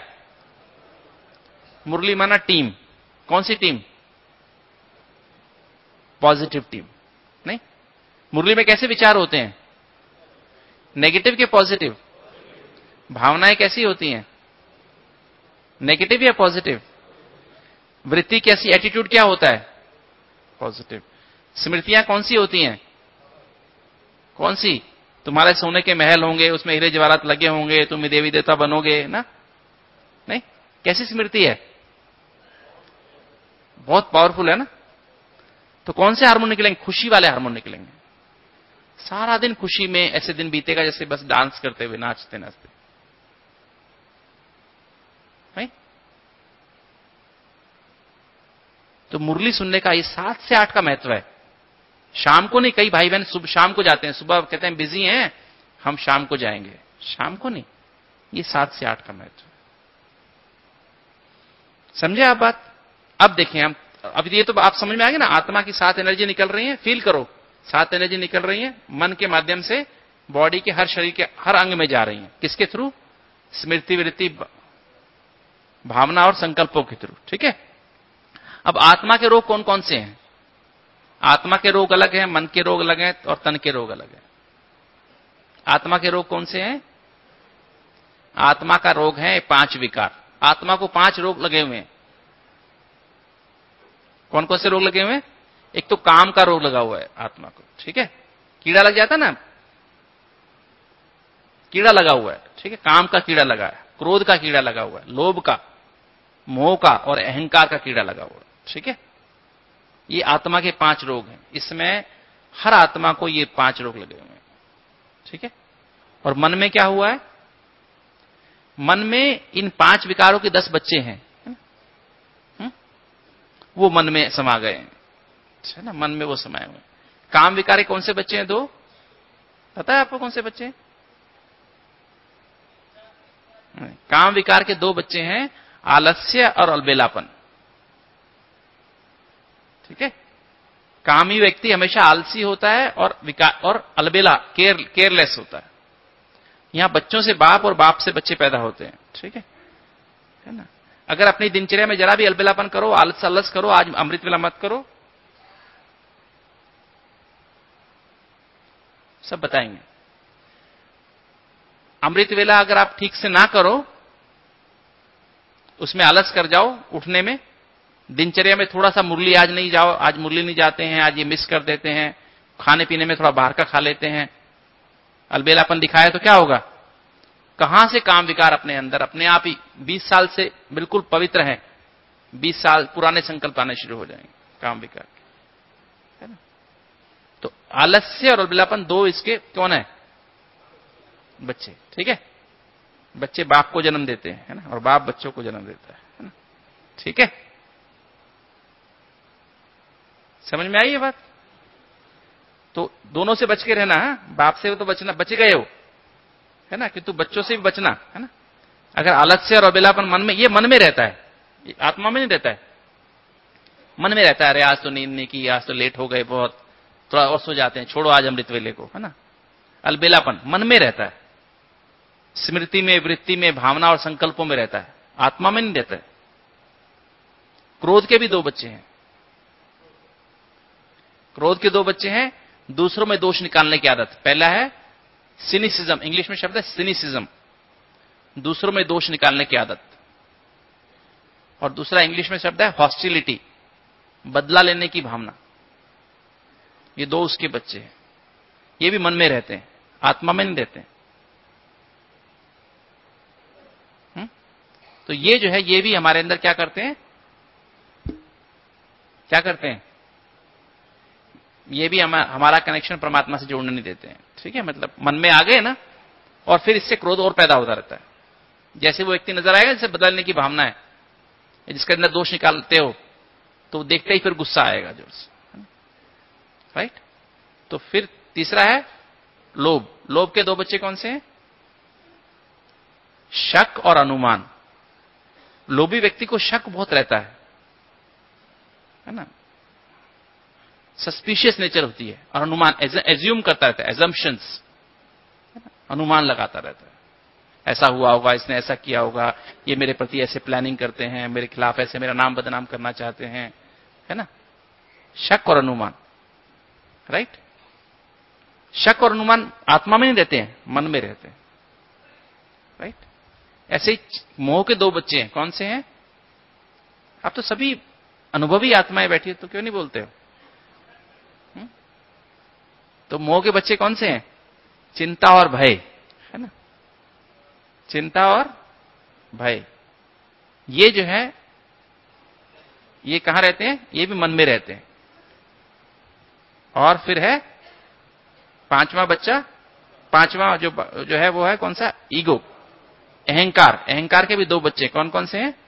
Speaker 2: मुरली माना टीम, कौन सी टीम, पॉजिटिव टीम। नहीं, मुरली में कैसे विचार होते हैं, नेगेटिव के पॉजिटिव, भावनाएं कैसी होती हैं, नेगेटिव या पॉजिटिव, वृत्ति कैसी, एटीट्यूड क्या होता है, पॉजिटिव। स्मृतियां कौन सी होती हैं, कौन सी, तुम्हारे सोने के महल होंगे, उसमें हीरे जवाहरात लगे होंगे, तुम देवी देवता बनोगे ना, नहीं, कैसी स्मृति है, बहुत पावरफुल है ना। तो कौन से हार्मोन निकलेंगे, खुशी वाले हार्मोन निकलेंगे। सारा दिन खुशी में ऐसे दिन बीतेगा जैसे बस डांस करते हुए, नाचते नाचते, नहीं? तो मुरली सुनने का ये सात से आठ का महत्व है। शाम को नहीं, कई भाई बहन सुबह शाम को जाते हैं, सुबह कहते हैं बिजी हैं हम शाम को जाएंगे, शाम को नहीं, ये सात से आठ का महत्व है। समझे आप बात। अब देखें हम, अब ये तो आप समझ में आ गया ना, आत्मा की सात एनर्जी निकल रही है, फील करो, सात एनर्जी निकल रही है मन के माध्यम से, बॉडी के हर शरीर के हर अंग में जा रही है, किसके थ्रू, स्मृति, वृत्ति, भावना और संकल्पों के थ्रू। ठीक है, अब आत्मा के रोग कौन कौन से हैं, आत्मा के रोग अलग हैं, मन के रोग अलग हैं, और तन के रोग अलग हैं। आत्मा के रोग कौन से हैं, आत्मा का रोग है पांच विकार, आत्मा को पांच रोग लगे हुए हैं। कौन कौन से रोग लगे हुए हैं, एक तो काम का रोग लगा हुआ है आत्मा को, ठीक है, कीड़ा लग जाता ना, कीड़ा लगा हुआ है, ठीक है, काम का कीड़ा लगा है, क्रोध का कीड़ा लगा हुआ है, लोभ का, मोह का और अहंकार का कीड़ा लगा हुआ है। ठीक है, ये आत्मा के पांच रोग हैं, इसमें हर आत्मा को ये पांच रोग लगे हुए हैं। ठीक है, और मन में क्या हुआ है, मन में इन पांच विकारों के दस बच्चे हैं, वो मन में समा गए हैं, है ना, मन में वो समाये हुए। काम विकार कौन से बच्चे हैं, दो, पता है आपको कौन से बच्चे हैं, काम विकार के दो बच्चे हैं, आलस्य और अलबेलापन। ठीक है, कामी व्यक्ति हमेशा आलसी होता है और विकार और अलबेला, केयर केयरलेस होता है। यहां बच्चों से बाप और बाप से बच्चे पैदा होते हैं। ठीक है, है ना। अगर अपनी दिनचर्या में जरा भी अलबेलापन करो, आलस आलस करो, आज अमृत वेला मत करो, सब बताएंगे। अमृत वेला अगर आप ठीक से ना करो, उसमें आलस कर जाओ उठने में, दिनचर्या में थोड़ा सा मुरली आज नहीं जाओ, आज मुरली नहीं जाते हैं, आज ये मिस कर देते हैं, खाने पीने में थोड़ा बाहर का खा लेते हैं, अलबेलापन दिखाया तो क्या होगा, कहां से काम विकार अपने अंदर अपने आप ही बीस साल से बिल्कुल पवित्र हैं, बीस साल पुराने संकल्प आने शुरू हो जाएंगे काम विकार के, है ना। तो आलस्य और अलबेलापन दो इसके कौन है? बच्चे। ठीक है, बच्चे बाप को जन्म देते हैं, है ना, और बाप बच्चों को जन्म देता है, है ना। ठीक है, समझ में आई ये बात? तो दोनों से बच के रहना, बाप से तो बचना, बच गए हो, है ना, कि तू बच्चों से भी बचना, है ना। अगर आलस्य और अलबेलापन मन में, ये मन में रहता है, ये आत्मा में नहीं रहता है, मन में रहता है। अरे आज तो नींद नहीं की, आज तो लेट हो गए बहुत, थोड़ा और सो जाते हैं, छोड़ो आज अमृत वेले को, है ना। अलबेलापन मन में रहता है, स्मृति में, वृत्ति में, भावना और संकल्पों में रहता है, आत्मा में नहीं रहता है। क्रोध के भी दो बच्चे हैं, क्रोध के दो बच्चे हैं, दूसरों में दोष निकालने की आदत। पहला है सिनिसिज्म, इंग्लिश में शब्द है सिनिसिज्म, दूसरों में दोष निकालने की आदत। और दूसरा इंग्लिश में शब्द है हॉस्टिलिटी, बदला लेने की भावना। ये दो उसके बच्चे हैं, ये भी मन में रहते हैं, आत्मा में नहीं रहते हैं। हुँ? तो ये जो है, ये भी हमारे अंदर क्या करते हैं, क्या करते हैं, ये भी हम, हमारा कनेक्शन परमात्मा से जोड़ने नहीं देते हैं। ठीक है, मतलब मन में आ गए ना, और फिर इससे क्रोध और पैदा होता रहता है। जैसे वो व्यक्ति नजर आएगा जिसे बदलने की भावना है, जिसके अंदर दोष निकालते हो, तो देखते ही फिर गुस्सा आएगा जोर से, राइट। तो फिर तीसरा है लोभ। लोभ के दो बच्चे कौन से हैं? शक और अनुमान। लोभी व्यक्ति को शक बहुत रहता है, है ना, सस्पिशियस नेचर होती है, और अनुमान, एज्यूम करता रहता है, एजम्पशंस, अनुमान लगाता रहता है। ऐसा हुआ होगा, इसने ऐसा किया होगा, ये मेरे प्रति ऐसे प्लानिंग करते हैं, मेरे खिलाफ ऐसे मेरा नाम बदनाम करना चाहते हैं, है ना। शक और अनुमान, राइट। शक और अनुमान आत्मा में नहीं रहते हैं, मन में रहते हैं, राइट। ऐसे ही मोह के दो बच्चे हैं, कौन से हैं? आप तो सभी अनुभवी आत्माएं बैठी है, तो क्यों नहीं बोलते हो? हुँ? तो मोह के बच्चे कौन से हैं? चिंता और भय, है ना, चिंता और भय। ये जो है, ये कहां रहते हैं? ये भी मन में रहते हैं। और फिर है पांचवा बच्चा, पांचवा जो जो है वो है कौन सा? ईगो, अहंकार। अहंकार के भी दो बच्चे कौन कौन से हैं?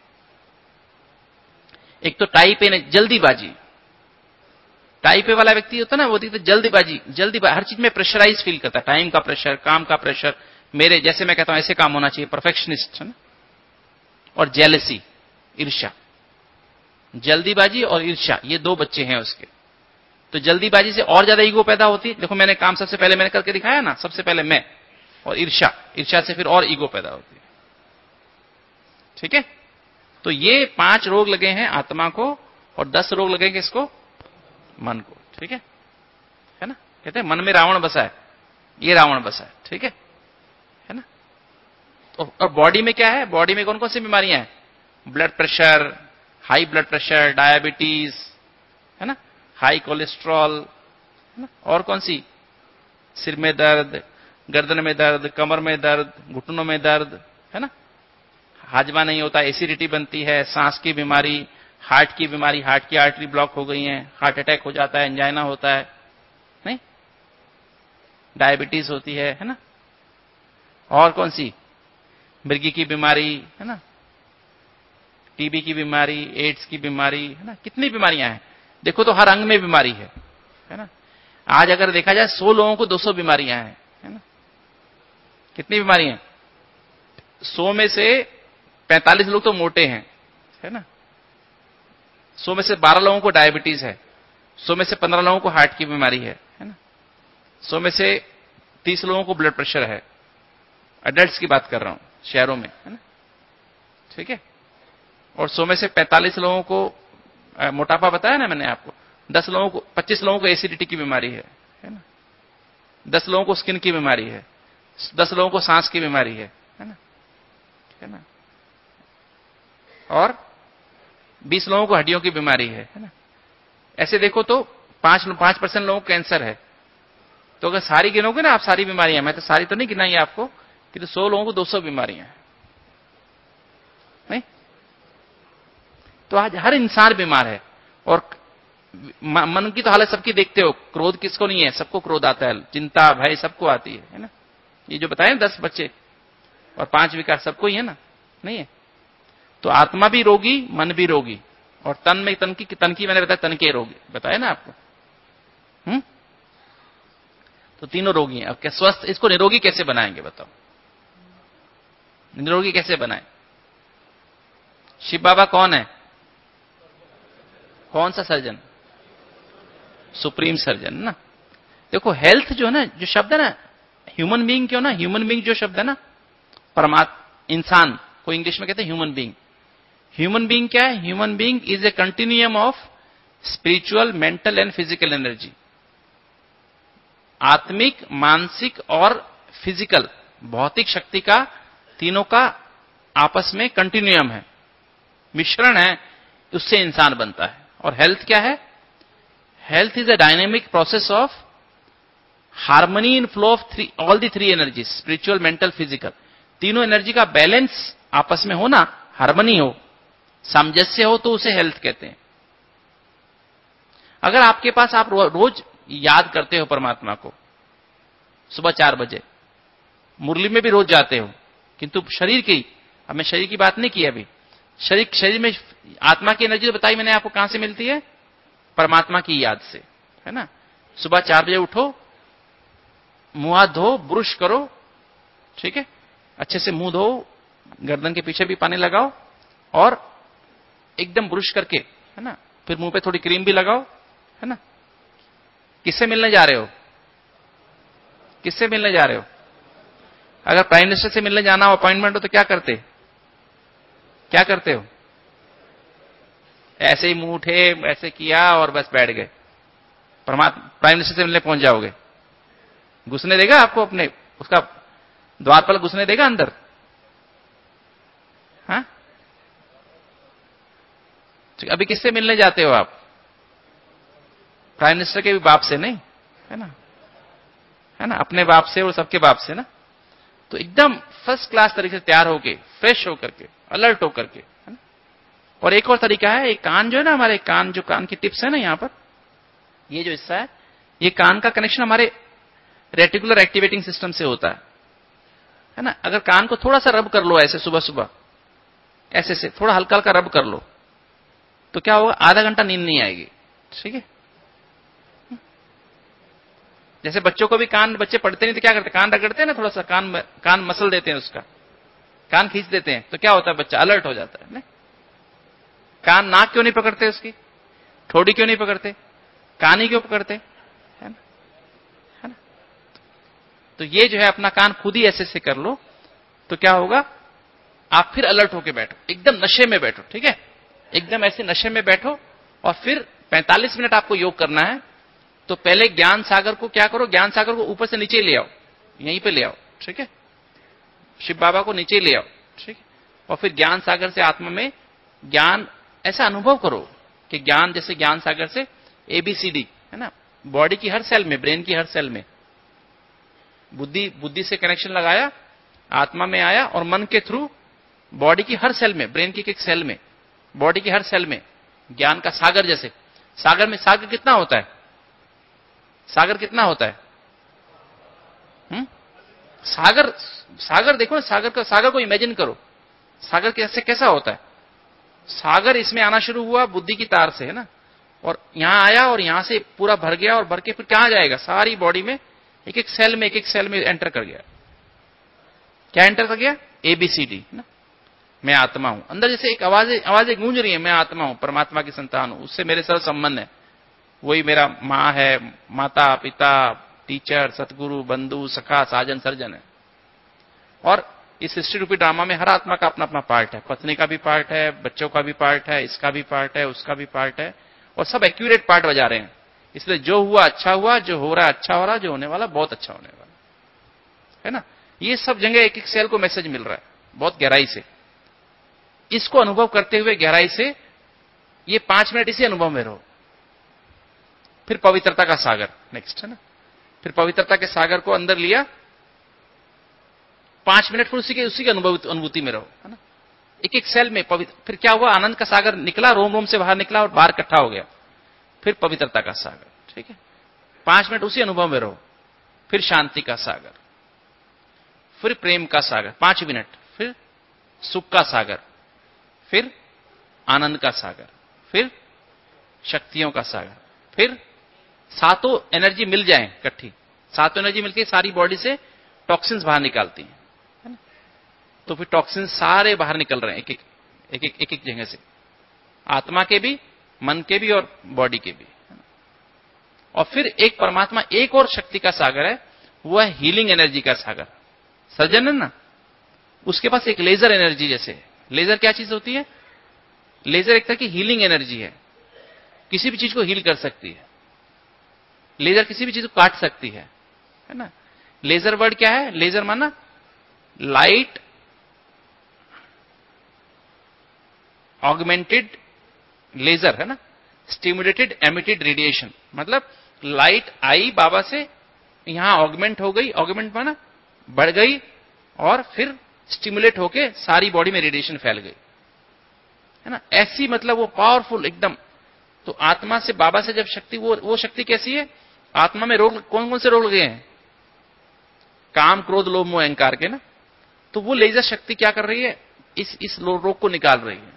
Speaker 2: एक तो टाइप ए, जल्दीबाजी। टाइप ए वाला व्यक्ति होता है ना, वो तो जल्दीबाजी, जल्दीबाजी, हर चीज में प्रेशराइज फील करता है, टाइम का प्रेशर, काम का प्रेशर, मेरे जैसे मैं कहता हूं ऐसे काम होना चाहिए, परफेक्शनिस्ट, है ना। और जेलसी, ईर्ष्या। जल्दीबाजी और ईर्ष्या, ये दो बच्चे हैं उसके। तो जल्दीबाजी से और ज्यादा ईगो पैदा होती है। देखो मैंने काम सबसे पहले मैंने करके दिखाया ना, सबसे पहले मैं। और ईर्ष्या, ईर्ष्या से फिर और ईगो पैदा होती है। ठीक है, तो ये पांच रोग लगे हैं आत्मा को, और दस रोग लगेंगे इसको, मन को। ठीक है, है ना। कहते हैं मन में रावण बसा है, ये रावण बसा है। ठीक है, है ना। तो और बॉडी में क्या है? बॉडी में कौन कौन सी बीमारियां हैं? Blood pressure, high blood pressure, diabetes, है ना, हाई कोलेस्ट्रॉल, है ना। और कौन सी? सिर में दर्द, गर्दन में दर्द, कमर में दर्द, घुटनों में दर्द, है ना। हाजमा नहीं होता, एसिडिटी बनती है, सांस की बीमारी, हार्ट की बीमारी, हार्ट की आर्टरी ब्लॉक हो गई है, हार्ट अटैक हो जाता है, एंजाइना होता है, नहीं, डायबिटीज होती है, है ना। और कौन सी? मृगी की बीमारी, है ना, टीबी की बीमारी, एड्स की बीमारी, है ना। कितनी बीमारियां हैं देखो, तो हर अंग में बीमारी है, है ना। आज अगर देखा जाए सौ लोगों को दो सौ बीमारियां हैं, है ना। कितनी बीमारियां? सौ में से पैंतालीस लोग तो मोटे हैं, है ना। सौ में से बारह लोगों को डायबिटीज है, सौ में से पंद्रह लोगों को हार्ट की बीमारी है, है ना। सौ में से तीस लोगों को ब्लड प्रेशर है, एडल्ट्स की बात कर रहा हूं, शहरों में, है ना। ठीक है, और सौ में से पैंतालीस लोगों को मोटापा बताया ना मैंने आपको, दस लोगों को, पच्चीस लोगों को एसिडिटी की बीमारी है, है ना। दस लोगों को स्किन की बीमारी है, दस लोगों को सांस की बीमारी है, है ना, है ना। और बीस लोगों को हड्डियों की बीमारी है, है ना। ऐसे देखो तो पांच पांच परसेंट लोगों को कैंसर है। तो अगर सारी गिनोगे ना आप, सारी बीमारियां, मैं तो सारी तो नहीं गिनाई आपको, कि तो सौ लोगों को दो सौ बीमारियां हैं, नहीं। तो आज हर इंसान बीमार है, और मन की तो हालत सबकी देखते हो, क्रोध किसको नहीं है? सबको क्रोध आता है, चिंता भय सबको आती है, है ना? ये जो बताए दस बच्चे और पांच विकार सबको ही है ना? नहीं है? तो आत्मा भी रोगी, मन भी रोगी, और तन में तन की तन की मैंने बताया तन के रोगी बताया ना आपको। हम्म तो तीनों रोगी हैं। अब क्या स्वस्थ, इसको निरोगी कैसे बनाएंगे बताओ? निरोगी कैसे बनाए? शिव बाबा कौन है? कौन सा सर्जन? सुप्रीम सर्जन ना। देखो हेल्थ जो है ना, जो शब्द है ना, ह्यूमन बीइंग क्यों ना, ह्यूमन बीइंग जो शब्द है ना, परमात्मा इंसान को इंग्लिश में कहते हैं ह्यूमन बीइंग। ह्यूमन बीइंग क्या है? Human being is a continuum of spiritual, mental and physical energy. आत्मिक, मानसिक और फिजिकल, भौतिक शक्ति का, तीनों का आपस में कंटिन्यूम है, मिश्रण है, उससे इंसान बनता है। और हेल्थ क्या है? Health is a dynamic process of harmony in flow of three all the three energies, spiritual, mental, physical. तीनों एनर्जी का बैलेंस आपस में हो ना, हार्मनी हो, सामंजस्य हो, तो उसे हेल्थ कहते हैं। अगर आपके पास आप रो, रोज याद करते हो परमात्मा को सुबह चार बजे, मुरली में भी रोज जाते हो, किंतु शरीर की, अब मैं शरीर की बात नहीं की अभी, शरीर शरीर में आत्मा की एनर्जी तो बताई मैंने आपको, कहां से मिलती है? परमात्मा की याद से, है ना? सुबह चार बजे उठो, मुंह हाथ धो, ब्रुश करो, ठीक है, अच्छे से मुंह धो, गर्दन के पीछे भी पानी लगाओ, और एकदम ब्रुश करके, है ना, फिर मुंह पे थोड़ी क्रीम भी लगाओ, है ना। किससे मिलने जा रहे हो? किससे मिलने जा रहे हो? अगर प्राइम मिनिस्टर से मिलने जाना हो, अपॉइंटमेंट हो, तो क्या करते क्या करते हो? ऐसे ही मुंह उठे, ऐसे किया और बस बैठ गए। परमात्मा प्राइम मिनिस्टर से मिलने पहुंच जाओगे, घुसने देगा आपको अपने उसका द्वारपाल घुसने देगा अंदर? हाँ, अभी किससे मिलने जाते हो आप? प्राइम मिनिस्टर के भी बाप से नहीं, है ना, है ना, अपने बाप से और सबके बाप से ना। तो एकदम फर्स्ट क्लास तरीके से तैयार होके, फ्रेश होकर के, अलर्ट होकर के, है ना। और एक और तरीका है, एक कान जो है ना, हमारे कान, जो कान की टिप्स है ना यहां पर, ये जो हिस्सा है, ये कान का कनेक्शन हमारे रेटिकुलर एक्टिवेटिंग सिस्टम से होता है, है ना। अगर कान को थोड़ा सा रब कर लो ऐसे सुबह सुबह, ऐसे से थोड़ा हल्का हल्का रब कर लो, तो क्या होगा? आधा घंटा नींद नहीं आएगी, ठीक है। जैसे बच्चों को भी, कान बच्चे पढ़ते नहीं तो क्या करते? कान रगड़ते हैं ना, थोड़ा सा कान कान मसल देते हैं, उसका कान खींच देते हैं, तो क्या होता है? बच्चा अलर्ट हो जाता है ना। कान, नाक क्यों नहीं पकड़ते उसकी? ठोड़ी क्यों नहीं पकड़ते? कान ही क्यों पकड़ते? है ना, है ना। तो ये जो है, अपना कान खुद ही ऐसे से कर लो, तो क्या होगा? आप फिर अलर्ट होके बैठो, एकदम नशे में बैठो, ठीक है, एकदम ऐसे नशे में बैठो। और फिर पैंतालीस मिनट आपको योग करना है। तो पहले ज्ञान सागर को क्या करो? ज्ञान सागर को ऊपर से नीचे ले आओ, यहीं पे ले आओ, ठीक है, शिव बाबा को नीचे ले आओ, ठीक है। और फिर ज्ञान सागर से आत्मा में ज्ञान ऐसा अनुभव करो कि ज्ञान, जैसे ज्ञान सागर से एबीसीडी, है ना, बॉडी की हर सेल में, ब्रेन की हर सेल में, बुद्धि बुद्धि से कनेक्शन लगाया, आत्मा में आया, और मन के थ्रू बॉडी की हर सेल में, ब्रेन की एक सेल में, बॉडी की हर सेल में ज्ञान का सागर। जैसे सागर में, सागर कितना होता है? सागर कितना होता है? हुँ? सागर, सागर देखो ना, सागर का, सागर को इमेजिन करो, सागर कैसे, कैसा होता है? सागर इसमें आना शुरू हुआ बुद्धि की तार से, है ना, और यहां आया, और यहां से पूरा भर गया, और भर के फिर कहां जाएगा? सारी बॉडी में, एक एक सेल में, एक एक सेल में एंटर कर गया। क्या एंटर कर गया? एबीसीडी ना, मैं आत्मा हूं। अंदर जैसे एक आवाजें आवाजें गूंज रही है, मैं आत्मा हूं, परमात्मा की संतान हूं, उससे मेरे साथ संबंध है, वही मेरा मां है, माता पिता, टीचर, सतगुरु, बंधु, सखा, साजन, सर्जन है। और इस सृष्टि रूपी ड्रामा में हर आत्मा का अपना अपना पार्ट है, पत्नी का भी पार्ट है, बच्चों का भी पार्ट है, इसका भी पार्ट है, उसका भी पार्ट है, और सब एक्यूरेट पार्ट बजा रहे हैं। इसलिए जो हुआ अच्छा हुआ, जो हो रहा है अच्छा हो रहा, जो होने वाला बहुत अच्छा होने वाला, है ना। ये सब जगह एक एक सेल को मैसेज मिल रहा है, बहुत गहराई से। इसको अनुभव करते हुए गहराई से, ये पांच मिनट इसी अनुभव में रहो। फिर पवित्रता का सागर नेक्स्ट, है ना, फिर पवित्रता के सागर को अंदर लिया, पांच मिनट फिर उसी के उसी के अनुभव अनुभूति में रहो, है ना, एक एक सेल में पवित्र। फिर क्या हुआ? आनंद का सागर निकला, रोम रोम से बाहर निकला और बाहर इकट्ठा हो गया। फिर पवित्रता का सागर, ठीक है। पांच मिनट उसी अनुभव में रहो, फिर शांति का सागर, फिर प्रेम का सागर पांच मिनट, फिर सुख का सागर, फिर आनंद का सागर, फिर शक्तियों का सागर, फिर सातों एनर्जी मिल जाए इकट्ठी, सातों एनर्जी मिलकर सारी बॉडी से टॉक्सिन्स बाहर निकालती हैं, है ना। तो फिर टॉक्सिन्स सारे बाहर निकल रहे हैं एक एक एक एक एक, एक जगह से, आत्मा के भी, मन के भी और बॉडी के भी। और फिर एक परमात्मा, एक और शक्ति का सागर है, वो है हीलिंग एनर्जी का सागर। सर्जन है ना, उसके पास एक लेजर एनर्जी जैसे है। लेजर क्या चीज होती है? लेजर एक तरह की हीलिंग एनर्जी है, किसी भी चीज को हील कर सकती है। लेजर किसी भी चीज को काट सकती है, है ना। लेजर वर्ड क्या है? लेजर माना लाइट ऑगमेंटेड लेजर, है ना, स्टिमुलेटेड एमिटेड रेडिएशन। मतलब लाइट आई बाबा से, यहां ऑगमेंट हो गई, ऑगमेंट माना बढ़ गई, और फिर स्टिमुलेट होके सारी बॉडी में रेडिएशन फैल गई, है ना। ऐसी मतलब वो पावरफुल एकदम। तो आत्मा से, बाबा से जब शक्ति, वो वो शक्ति कैसी है? आत्मा में रोग कौन कौन से रोग लगे हैं? काम, क्रोध, लोभ, मोह, अहंकार के ना। तो वो लेजर शक्ति क्या कर रही है? इस इस रोग को निकाल रही है,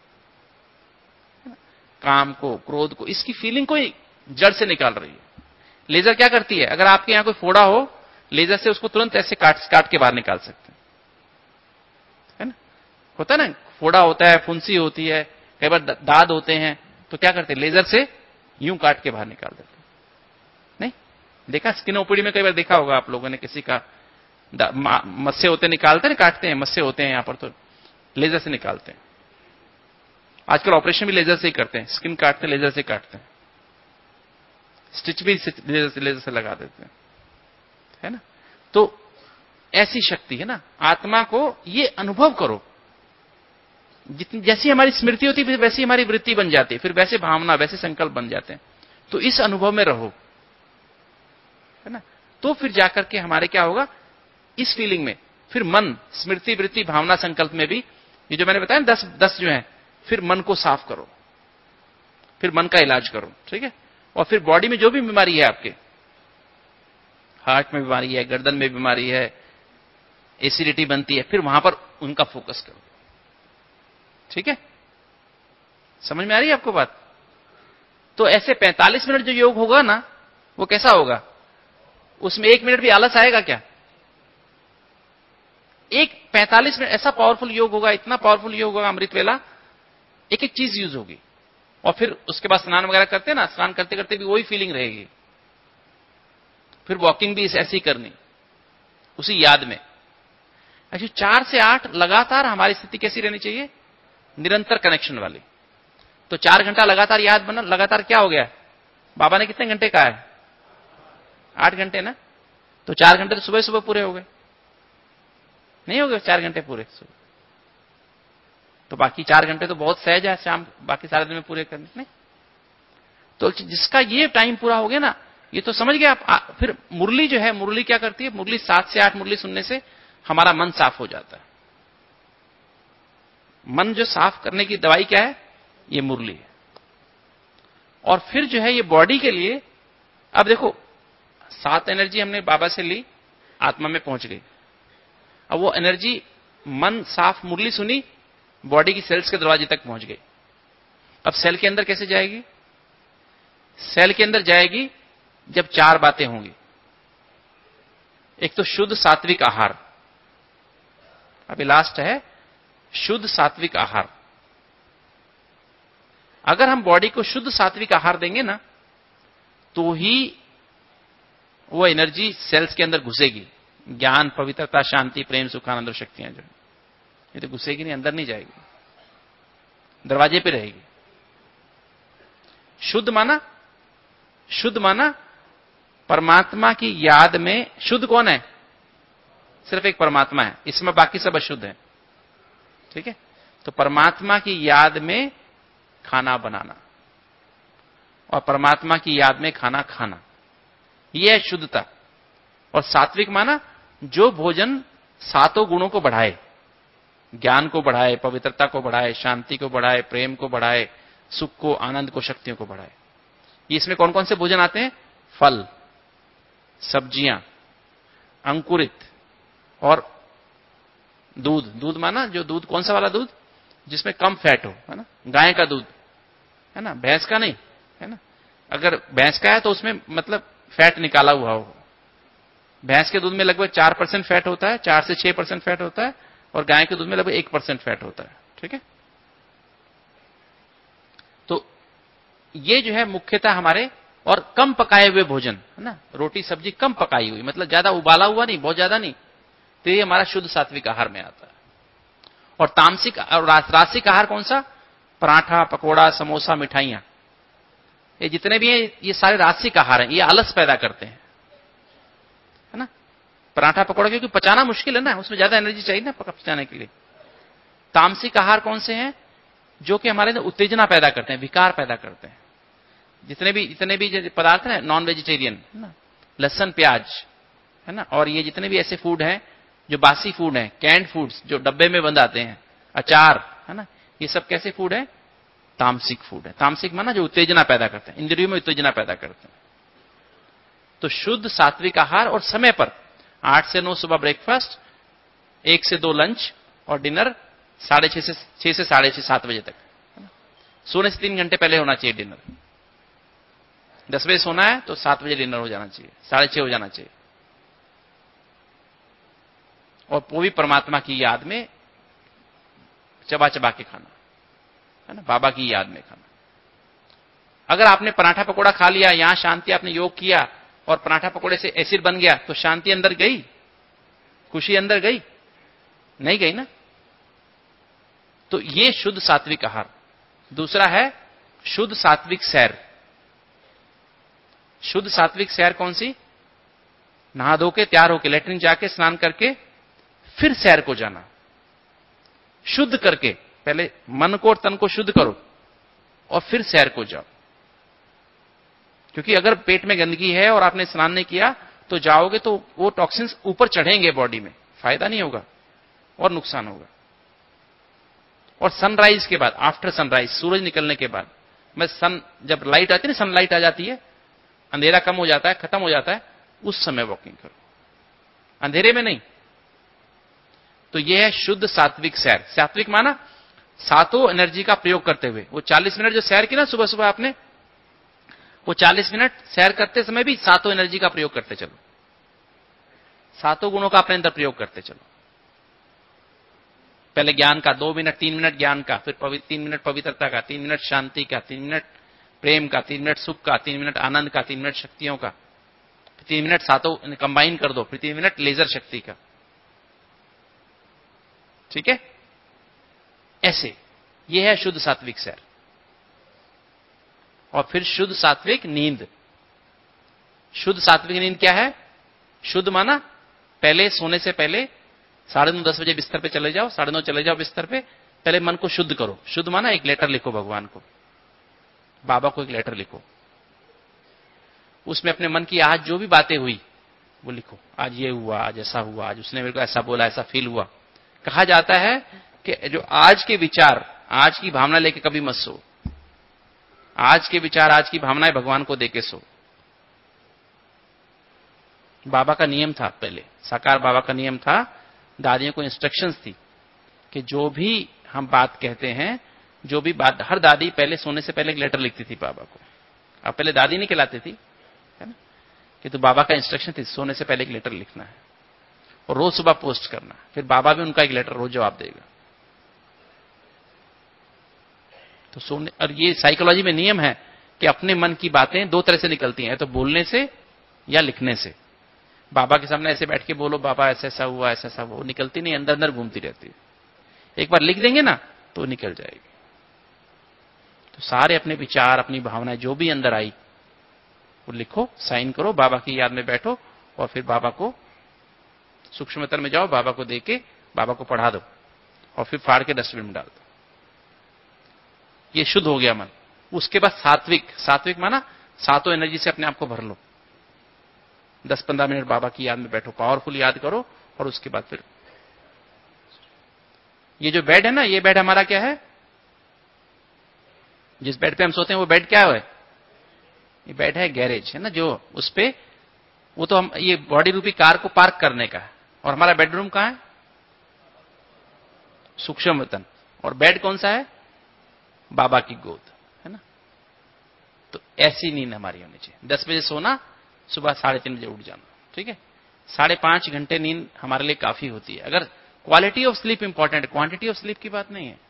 Speaker 2: काम को, क्रोध को, इसकी फीलिंग को ही जड़ से निकाल रही है। लेजर क्या करती है? अगर आपके यहां कोई फोड़ा हो, लेजर से उसको तुरंत ऐसे काट काट के बाहर निकाल सकते हैं, है ना। होता है ना, फोड़ा होता है, फुंसी होती है, कई बार दाद होते हैं, तो क्या करते हैं? लेजर से यूं काट के बाहर निकाल देते हैं। नहीं देखा? स्किन ओपीडी में कई बार देखा होगा आप लोगों ने, किसी का मस्से होते निकालते हैं, काटते हैं, मस्से होते हैं यहां पर, तो लेजर से निकालते हैं। आजकल ऑपरेशन भी लेजर से ही करते हैं, स्किन काटते हैं लेजर से काटते हैं, स्टिच भी लेजर से लेजर से लगा देते हैं, है ना। तो ऐसी शक्ति है ना। आत्मा को ये अनुभव करो, जितनी जैसी हमारी स्मृति होती है वैसी हमारी वृत्ति बन जाती है, फिर वैसे भावना, वैसे संकल्प बन जाते हैं। तो इस अनुभव में रहो, है ना। तो फिर जाकर के हमारे क्या होगा? इस फीलिंग में फिर मन, स्मृति, वृत्ति, भावना, संकल्प में भी ये जो मैंने बताया दस दस जो है, फिर मन को साफ करो, फिर मन का इलाज करो, ठीक है। और फिर बॉडी में जो भी बीमारी है आपके, हार्ट में बीमारी है, गर्दन में बीमारी है, एसिडिटी बनती है, फिर वहां पर उनका फोकस करो, ठीक है। समझ में आ रही है आपको बात? तो ऐसे पैंतालीस मिनट जो योग होगा ना, वो कैसा होगा? उसमें एक मिनट भी आलस आएगा क्या? एक पैंतालीस मिनट ऐसा पावरफुल योग होगा, इतना पावरफुल योग होगा, अमृत वेला, एक एक चीज यूज होगी। और फिर उसके बाद स्नान वगैरह करते हैं ना, स्नान करते करते भी वही फीलिंग रहेगी। फिर वॉकिंग भी ऐसी करनी, उसी याद में। अच्छा, चार से आठ लगातार हमारी स्थिति कैसी रहनी चाहिए? निरंतर कनेक्शन वाली। तो चार घंटा लगातार याद बना, लगातार क्या हो गया? बाबा ने कितने घंटे कहा है? आठ घंटे ना। तो चार घंटे तो सुबह सुबह पूरे हो गए, नहीं हो गए चार घंटे पूरे सुबह? तो बाकी चार घंटे तो बहुत सहज है शाम, बाकी सारे दिन में पूरे करने। नहीं, तो जिसका ये टाइम पूरा हो गया ना, ये तो समझ गए आप। आ, फिर मुरली जो है, मुरली क्या करती है? मुरली सात से आठ मुरली सुनने से हमारा मन साफ हो जाता है। मन जो साफ करने की दवाई क्या है? ये मुरली है। और फिर जो है ये बॉडी के लिए, अब देखो सात एनर्जी हमने बाबा से ली, आत्मा में पहुंच गई। अब वो एनर्जी, मन साफ, मुरली सुनी, बॉडी की सेल्स के दरवाजे तक पहुंच गई। अब सेल के अंदर कैसे जाएगी? सेल के अंदर जाएगी जब चार बातें होंगी। एक तो शुद्ध सात्विक आहार, अभी लास्ट है, शुद्ध सात्विक आहार। अगर हम बॉडी को शुद्ध सात्विक आहार देंगे ना, तो ही वो एनर्जी सेल्स के अंदर घुसेगी। ज्ञान, पवित्रता, शांति, प्रेम, सुख, आनंद और शक्तियां जो, ये तो घुसेगी नहीं, अंदर नहीं जाएगी, दरवाजे पे रहेगी। शुद्ध माना, शुद्ध माना परमात्मा की याद में। शुद्ध कौन है? सिर्फ एक परमात्मा है, इसमें बाकी सब अशुद्ध है, ठीक है। तो परमात्मा की याद में खाना बनाना और परमात्मा की याद में खाना खाना, यह है शुद्धता। और सात्विक माना जो भोजन सातों गुणों को बढ़ाए, ज्ञान को बढ़ाए, पवित्रता को बढ़ाए, शांति को बढ़ाए, प्रेम को बढ़ाए, सुख को, आनंद को, शक्तियों को बढ़ाए। कि इसमें कौन कौन से भोजन आते हैं? फल, सब्जियां, अंकुरित और दूध। दूध माना जो दूध, कौन सा वाला दूध? जिसमें कम फैट हो, है ना, गाय का दूध, है ना, भैंस का नहीं, है ना। अगर भैंस का है तो उसमें मतलब फैट निकाला हुआ हो। भैंस के दूध में लगभग चार परसेंट फैट होता है, चार से छह परसेंट फैट होता है, और गाय के दूध में लगभग एक परसेंट फैट होता है। ठीक है, तो ये जो है मुख्यतः हमारे, और कम पकाए हुए भोजन, है ना, रोटी सब्जी कम पकाई हुई, मतलब ज्यादा उबाला हुआ नहीं, बहुत ज्यादा नहीं, तो ये हमारा शुद्ध सात्विक आहार में आता है। और तामसिक और रासिक आहार कौन सा? पराठा, पकोड़ा, समोसा, मिठाइयां, ये जितने भी हैं ये सारे रासिक आहार हैं। ये आलस पैदा करते हैं, है ना। पराठा पकोड़ा क्योंकि पचाना मुश्किल है ना, उसमें ज्यादा एनर्जी चाहिए ना पचाने के लिए। तामसिक आहार कौन से हैं? जो कि हमारे अंदर उत्तेजना पैदा करते हैं, विकार पैदा करते हैं। जितने भी जितने भी पदार्थ हैं नॉन वेजिटेरियन, है ना, लहसुन प्याज, है ना, और ये जितने भी ऐसे फूड हैं जो बासी फूड हैं, कैंड फूड्स जो डब्बे में बंद आते हैं, अचार, है ना, ये सब कैसे फूड है? तामसिक फूड है। तामसिक माना जो उत्तेजना पैदा करते हैं, इंद्रियों में उत्तेजना पैदा करते हैं। तो शुद्ध सात्विक आहार और समय पर आठ से नौ सुबह ब्रेकफास्ट, एक से दो लंच और डिनर साढ़े छह से छह से साढ़े छह सात बजे तक। सोने से तीन घंटे पहले होना चाहिए डिनर। दस बजे सोना है तो सात बजे डिनर हो जाना चाहिए, साढ़े छह हो जाना चाहिए। और वो भी परमात्मा की याद में चबा चबा के खाना, है ना, बाबा की याद में खाना। अगर आपने पराठा पकोड़ा खा लिया, यहां शांति, आपने योग किया और पराठा पकोड़े से एसिड बन गया, तो शांति अंदर गई? खुशी अंदर गई? नहीं गई ना। तो ये शुद्ध सात्विक आहार। दूसरा है शुद्ध सात्विक सैर। शुद्ध सात्विक सैर कौन सी? नहा धो के तैयार होके लेटरिन जाके स्नान करके फिर सैर को जाना, शुद्ध करके। पहले मन को और तन को शुद्ध करो और फिर सैर को जाओ। क्योंकि अगर पेट में गंदगी है और आपने स्नान नहीं किया तो जाओगे तो वो टॉक्सिन्स ऊपर चढ़ेंगे बॉडी में, फायदा नहीं होगा और नुकसान होगा। और सनराइज के बाद, आफ्टर सनराइज, सूरज निकलने के बाद, मैं सन जब लाइट आती है ना, सनलाइट आ जाती है, अंधेरा कम हो जाता है, खत्म हो जाता है, उस समय वॉकिंग करो, अंधेरे में नहीं। तो यह है शुद्ध सात्विक सैर। सात्विक माना सातों एनर्जी का प्रयोग करते हुए। वो चालीस मिनट जो सैर की ना सुबह सुबह आपने, वो चालीस मिनट सैर करते समय भी सातों एनर्जी का प्रयोग करते चलो, सातों गुणों का अपने अंदर प्रयोग करते चलो। पहले ज्ञान का दो मिनट, तीन मिनट ज्ञान का, फिर तीन मिनट पवित्रता का, तीन मिनट शांति का, तीन मिनट प्रेम का, तीन मिनट सुख का, तीन मिनट आनंद का, तीन मिनट शक्तियों का, तीन मिनट सातों कंबाइन कर दो, फिर तीन मिनट लेजर शक्ति का। ठीक है, ऐसे यह है शुद्ध सात्विक सैर। और फिर शुद्ध सात्विक नींद। शुद्ध सात्विक नींद क्या है? शुद्ध माना पहले सोने से पहले साढ़े नौ दस बजे बिस्तर पे चले जाओ, साढ़े नौ चले जाओ बिस्तर पे, पहले मन को शुद्ध करो। शुद्ध माना एक लेटर लिखो भगवान को, बाबा को एक लेटर लिखो, उसमें अपने मन की आज जो भी बातें हुई वो लिखो। आज ये हुआ, आज ऐसा हुआ, आज उसने मेरे को ऐसा बोला, ऐसा फील हुआ। कहा जाता है कि जो आज के विचार, आज की भावना लेके कभी मत सो। आज के विचार, आज की भावनाएं भगवान को देके सो। बाबा का नियम था, पहले साकार बाबा का नियम था, दादियों को इंस्ट्रक्शंस थी कि जो भी हम बात कहते हैं, जो भी बात, हर दादी पहले सोने से पहले एक लेटर लिखती थी बाबा को। अब पहले दादी नहीं कहलाती थी, है ना, कि तो बाबा का इंस्ट्रक्शन थी सोने से पहले एक लेटर लिखना है और रोज सुबह पोस्ट करना। फिर बाबा भी उनका एक लेटर रोज जवाब देगा। तो सोने, और ये साइकोलॉजी में नियम है कि अपने मन की बातें दो तरह से निकलती हैं, तो बोलने से या लिखने से। बाबा के सामने ऐसे बैठ के बोलो बाबा ऐसा ऐसा हुआ, ऐसा ऐसा हुआ, वो निकलती नहीं, अंदर अंदर घूमती रहती है। एक बार लिख देंगे ना तो निकल जाएगी। तो सारे अपने विचार, अपनी भावनाएं जो भी अंदर आई वो लिखो, साइन करो, बाबा की याद में बैठो और फिर बाबा को सूक्ष्मतर में जाओ, बाबा को देके बाबा को पढ़ा दो और फिर फाड़ के डस्टबिन में डाल दो। ये शुद्ध हो गया मन। उसके बाद सात्विक। सात्विक माना सातों एनर्जी से अपने आप को भर लो। दस पंद्रह मिनट बाबा की याद में बैठो, पावरफुल याद करो और उसके बाद फिर ये जो बेड है ना, ये बेड हमारा क्या है? जिस बेड पे हम सोते हैं वो बेड क्या है? ये बेड है गैरेज है ना, जो उस पे वो तो हम ये बॉडी रूपी कार को पार्क करने का है। और हमारा बेडरूम कहां है? सूक्ष्म वतन। और बेड कौन सा है? बाबा की गोद है ना। तो ऐसी नींद हमारी होनी चाहिए। दस बजे सोना, सुबह साढ़े तीन बजे उठ जाना, ठीक है। साढ़े पांच घंटे नींद हमारे लिए काफी होती है। अगर क्वालिटी ऑफ स्लीप इंपॉर्टेंट है, क्वांटिटी ऑफ स्लीप की बात नहीं है।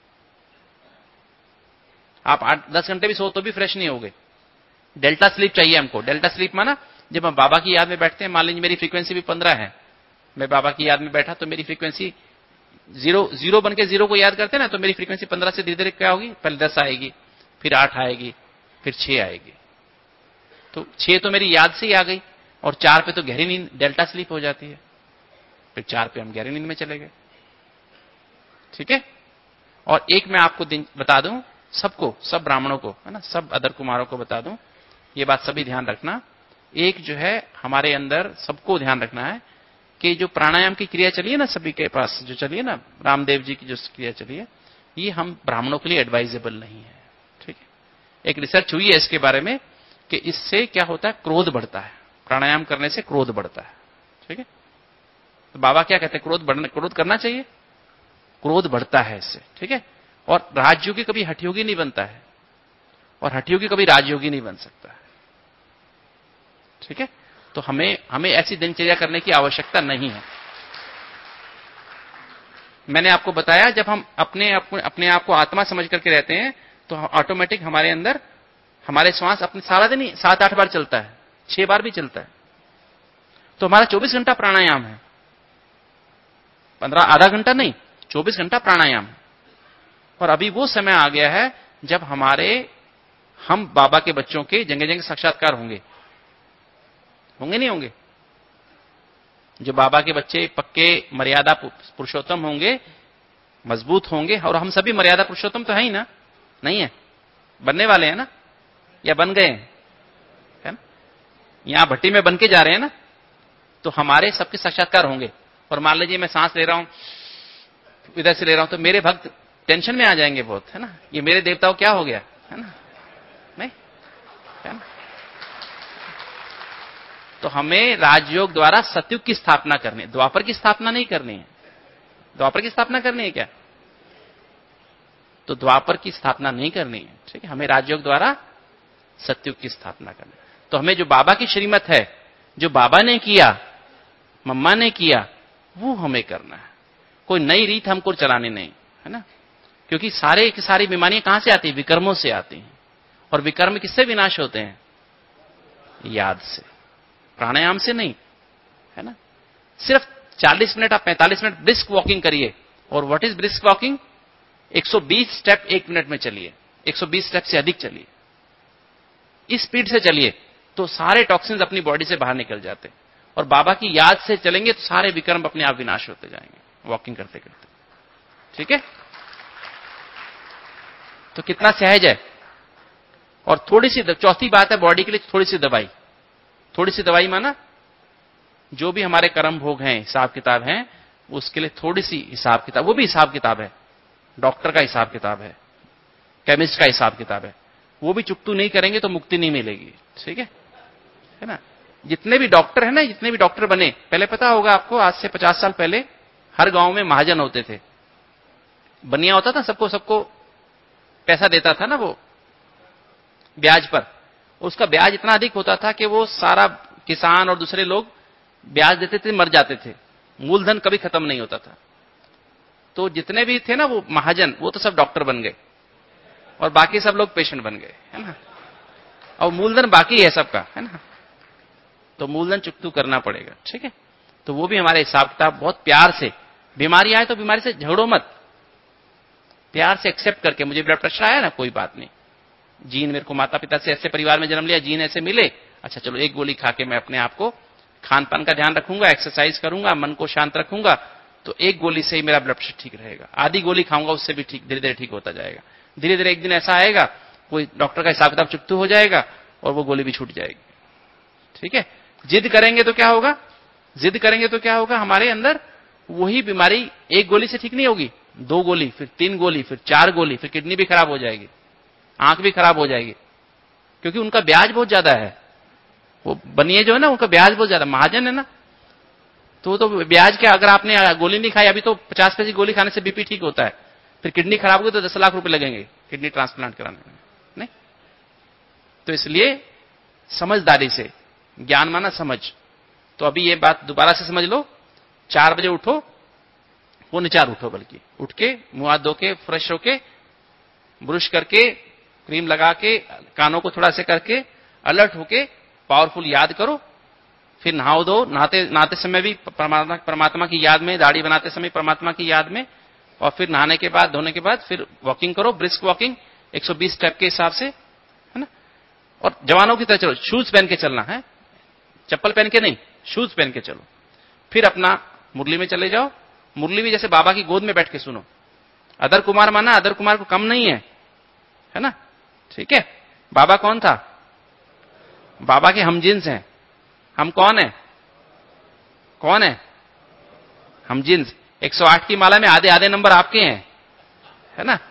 Speaker 2: आप आठ दस घंटे भी सो तो भी फ्रेश नहीं होगे। डेल्टा स्लीप चाहिए हमको। डेल्टा स्लीप माना जब हम बाबा की याद में बैठते हैं, मान लीजिए मेरी फ्रीक्वेंसी भी पंद्रह है, मैं बाबा की याद में बैठा तो मेरी फ्रीक्वेंसी जीरो जीरो बन के जीरो को याद करते हैं ना, तो मेरी फ्रीक्वेंसी पंद्रह से धीरे धीरे क्या होगी? पहले दस आएगी, फिर आठ आएगी, फिर छह आएगी। तो छह तो मेरी याद से ही आ गई, और चार पे तो गहरी नींद डेल्टा स्लीप हो जाती है, फिर चार पे हम गहरी नींद में चले गए, ठीक है। और एक मैं आपको दिन बता दूं, सबको, सब ब्राह्मणों को है ना, सब अदर कुमारों को बता दूं, ये बात सभी ध्यान रखना। एक जो है हमारे अंदर सबको ध्यान रखना है कि जो प्राणायाम की क्रिया चली है ना, सभी के पास जो चली है ना, रामदेव जी की जो क्रिया चली है, ये हम ब्राह्मणों के लिए एडवाइजेबल नहीं है, ठीक है। एक रिसर्च हुई है इसके बारे में कि इससे क्या होता है, क्रोध बढ़ता है। प्राणायाम करने से क्रोध बढ़ता है, ठीक है। तो बाबा क्या कहते हैं, क्रोध बढ़ने क्रोध करना चाहिए, क्रोध बढ़ता है इससे, ठीक है। और राजयोगी कभी हठयोगी नहीं बनता है, और हठयोगी कभी राजयोगी नहीं बन सकता है, ठीक है। तो हमें हमें ऐसी दिनचर्या करने की आवश्यकता नहीं है। मैंने आपको बताया, जब हम अपने अपने आप को आत्मा समझ करके रहते हैं तो ऑटोमेटिक हमारे अंदर हमारे श्वास अपने सारा दिन ही सात आठ बार चलता है, छह बार भी चलता है। तो हमारा चौबीस घंटा प्राणायाम है, पंद्रह आधा घंटा नहीं, चौबीस घंटा प्राणायाम। और अभी वो समय आ गया है जब हमारे हम बाबा के बच्चों के जगह जगह साक्षात्कार होंगे, होंगे नहीं होंगे? जो बाबा के बच्चे पक्के मर्यादा पुरुषोत्तम होंगे, मजबूत होंगे, और हम सभी मर्यादा पुरुषोत्तम तो है ही ना, नहीं है? बनने वाले हैं ना, या बन गए हैं, है ना? यहां भट्टी में बन के जा रहे हैं ना, तो हमारे सबके साक्षात्कार होंगे। और मान लीजिए मैं सांस ले रहा हूं, इधर से ले रहा हूं, तो मेरे भक्त टेंशन में आ जाएंगे बहुत, है ना, ये मेरे देवताओं क्या हो गया, है ना, नहीं है ना? तो हमें राजयोग द्वारा सतयुग की स्थापना करनी है, द्वापर की स्थापना नहीं करनी है। द्वापर की स्थापना करनी है क्या? तो द्वापर की स्थापना नहीं करनी है, ठीक है। हमें राजयोग द्वारा सतयुग की स्थापना करनी है। तो हमें जो बाबा की श्रीमत है, जो बाबा ने किया, मम्मा ने किया, वो हमें करना है। कोई नई रीत हमको चलानी नहीं, है ना। क्योंकि सारे की सारी बीमारियां कहां से आती है? विकर्मों से आती हैं। और विकर्म किससे विनाश होते हैं? याद से, प्राणायाम से नहीं, है ना। सिर्फ चालीस मिनट आप पैंतालीस मिनट ब्रिस्क वॉकिंग करिए। और व्हाट इज ब्रिस्क वॉकिंग? एक सौ बीस स्टेप एक मिनट में चलिए, एक सौ बीस स्टेप से अधिक चलिए, इस स्पीड से चलिए, तो सारे टॉक्सिन्स अपनी बॉडी से बाहर निकल जाते हैं। और बाबा की याद से चलेंगे तो सारे विकर्म अपने आप विनाश होते जाएंगे, वॉकिंग करते करते, ठीक है। तो कितना सहज है। और थोड़ी सी चौथी बात है बॉडी के लिए, थोड़ी सी दवाई। थोड़ी सी दवाई माना जो भी हमारे कर्म भोग हैं, हिसाब किताब हैं, उसके लिए थोड़ी सी हिसाब किताब, वो भी हिसाब किताब है, डॉक्टर का हिसाब किताब है, केमिस्ट का हिसाब किताब है। वो भी चुकतू नहीं करेंगे तो मुक्ति नहीं मिलेगी, ठीक है, है ना। जितने भी डॉक्टर है ना, जितने भी डॉक्टर बने, पहले पता होगा आपको, आज से पचास साल पहले हर गांव में महाजन होते थे, बनिया होता था, सबको सबको पैसा देता था ना वो ब्याज पर। उसका ब्याज इतना अधिक होता था कि वो सारा किसान और दूसरे लोग ब्याज देते थे, मर जाते थे, मूलधन कभी खत्म नहीं होता था। तो जितने भी थे ना वो महाजन, वो तो सब डॉक्टर बन गए, और बाकी सब लोग पेशेंट बन गए, है ना। और मूलधन बाकी है सबका, है ना। तो मूलधन चुकतू करना पड़ेगा, ठीक है। तो वो भी हमारे हिसाब किताब बहुत प्यार से, बीमारी आए तो बीमारी से झगड़ो मत, प्यार से एक्सेप्ट करके, मुझे ब्लड प्रेशर आया ना, कोई बात नहीं, जीन मेरे को माता पिता से ऐसे परिवार में जन्म लिया, जीन ऐसे मिले, अच्छा चलो एक गोली खा के मैं अपने आप को खान पान का ध्यान रखूंगा, एक्सरसाइज करूंगा, मन को शांत रखूंगा, तो एक गोली से ही मेरा ब्लड प्रेशर ठीक रहेगा। आधी गोली खाऊंगा उससे भी ठीक, धीरे धीरे ठीक होता जाएगा। धीरे धीरे एक दिन ऐसा आएगा, कोई डॉक्टर का हिसाब किताब चुकतू हो जाएगा और वो गोली भी छूट जाएगी, ठीक है। जिद करेंगे तो क्या होगा? जिद करेंगे तो क्या होगा? हमारे अंदर वही बीमारी एक गोली से ठीक नहीं होगी, दो गोली, फिर तीन गोली, फिर चार गोली, फिर किडनी भी खराब हो जाएगी, आंख भी खराब हो जाएगी, क्योंकि उनका ब्याज बहुत ज्यादा है। वो बनिए जो है ना, उनका ब्याज बहुत ज्यादा, महाजन है ना, तो तो ब्याज क्या, अगर आपने गोली नहीं खाई अभी तो पचास पैसे गोली खाने से बीपी ठीक होता है, फिर किडनी खराब होगी तो दस लाख रुपए लगेंगे किडनी ट्रांसप्लांट कराने में, नहीं? तो इसलिए समझदारी से, ज्ञान माना समझ। तो अभी ये बात दोबारा से समझ लो, चार बजे उठो, वो निचार उठो, बल्कि उठ के मुंह हाथ धो के फ्रेश होके ब्रश करके क्रीम लगा के कानों को थोड़ा से करके अलर्ट होके पावरफुल याद करो, फिर नहाओ दो, नहाते नहाते समय भी परमात्मा परमात्मा की याद में, दाढ़ी बनाते समय परमात्मा की याद में, और फिर नहाने के बाद, धोने के बाद फिर वॉकिंग करो, ब्रिस्क वॉकिंग एक सौ बीस स्टेप के हिसाब से, है ना? और जवानों की तरह चलो, शूज पहन के चलना है, चप्पल पहन के नहीं, शूज पहन के चलो। फिर अपना मुरली में चले जाओ, मुरली भी जैसे बाबा की गोद में बैठ के सुनो। अदर कुमार माना अदर कुमार को कम नहीं है, है ना? ठीक है। बाबा कौन था? बाबा के हम जिन्स हैं। हम कौन है? कौन है? हम जिन्स। एक सौ आठ की माला में आधे आधे नंबर आपके हैं, है ना?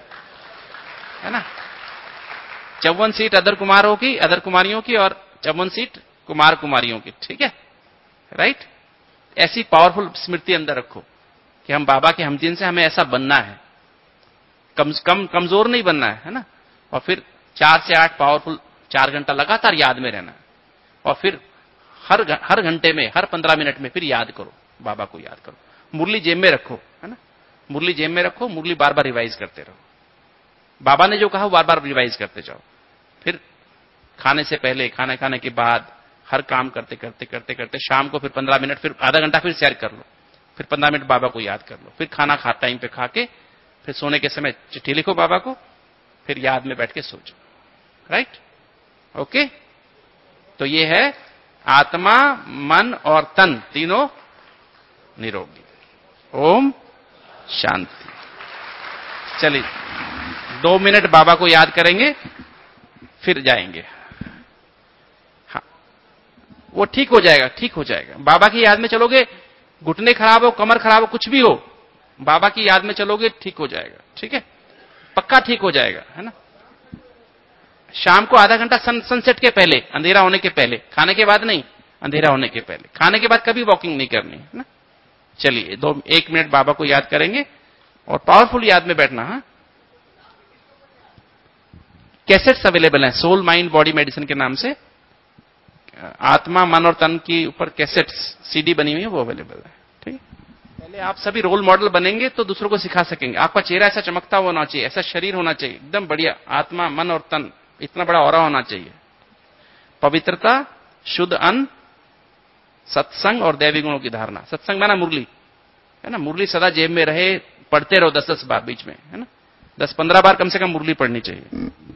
Speaker 2: है ना? चौवन सीट अदर कुमारों की, अदर कुमारियों की, और चौवन सीट कुमार कुमारियों की, ठीक है? राइट? ऐसी पावरफुल स्मृति अंदर रखो कि हम बाबा के हम जिन्स हैं, हमें ऐसा बनना है, कम कम कमजोर नहीं बनना है, है ना? और फिर चार से आठ पावरफुल, चार घंटा लगातार याद में रहना है, और फिर हर हर घंटे में, हर पंद्रह मिनट में फिर याद करो, बाबा को याद करो। मुरली जेब में रखो, है ना? मुरली जेब में रखो, मुरली बार बार रिवाइज करते रहो। बाबा ने जो कहा बार बार रिवाइज करते जाओ। फिर खाने से पहले, खाना खाने के बाद, हर काम करते करते करते करते शाम को फिर पंद्रह मिनट, फिर आधा घंटा फिर सैर कर लो, फिर पंद्रह मिनट बाबा को याद कर लो, फिर खाना खा टाइम पे खा के फिर सोने के समय चिट्ठी लिखो बाबा को, फिर याद में बैठ के सोचो। राइट? ओके? तो ये है आत्मा, मन और तन तीनों निरोगी। ओम शांति। चलिए दो मिनट बाबा को याद करेंगे, फिर जाएंगे। हाँ, वो ठीक हो जाएगा, ठीक हो जाएगा। बाबा की याद में चलोगे, घुटने खराब हो, कमर खराब हो, कुछ भी हो, बाबा की याद में चलोगे, ठीक हो जाएगा। ठीक है? पक्का ठीक हो जाएगा, है ना? शाम को आधा घंटा सन, सनसेट के पहले, अंधेरा होने के पहले, खाने के बाद नहीं, अंधेरा होने के पहले। खाने के बाद कभी वॉकिंग नहीं करनी, है ना? चलिए दो एक मिनट बाबा को याद करेंगे और पावरफुल याद में बैठना। हाँ, कैसेट्स अवेलेबल हैं, सोल माइंड बॉडी मेडिसिन के नाम से, आत्मा मन और तन की ऊपर कैसेट्स सीडी बनी हुई है, वो अवेलेबल है। ठीक, पहले आप सभी रोल मॉडल बनेंगे तो दूसरों को सिखा सकेंगे। आपका चेहरा ऐसा चमकता हुआ होना चाहिए, ऐसा शरीर होना चाहिए, एकदम बढ़िया, आत्मा मन और तन, इतना बड़ा ऑरा होना चाहिए। पवित्रता, शुद्ध अन्न, सत्संग और दैवी गुणों की धारणा। सत्संग माना मुरली, है ना? मुरली सदा जेब में रहे, पढ़ते रहो दस दस बार बीच में, है ना? दस पंद्रह बार कम से कम मुरली पढ़नी चाहिए।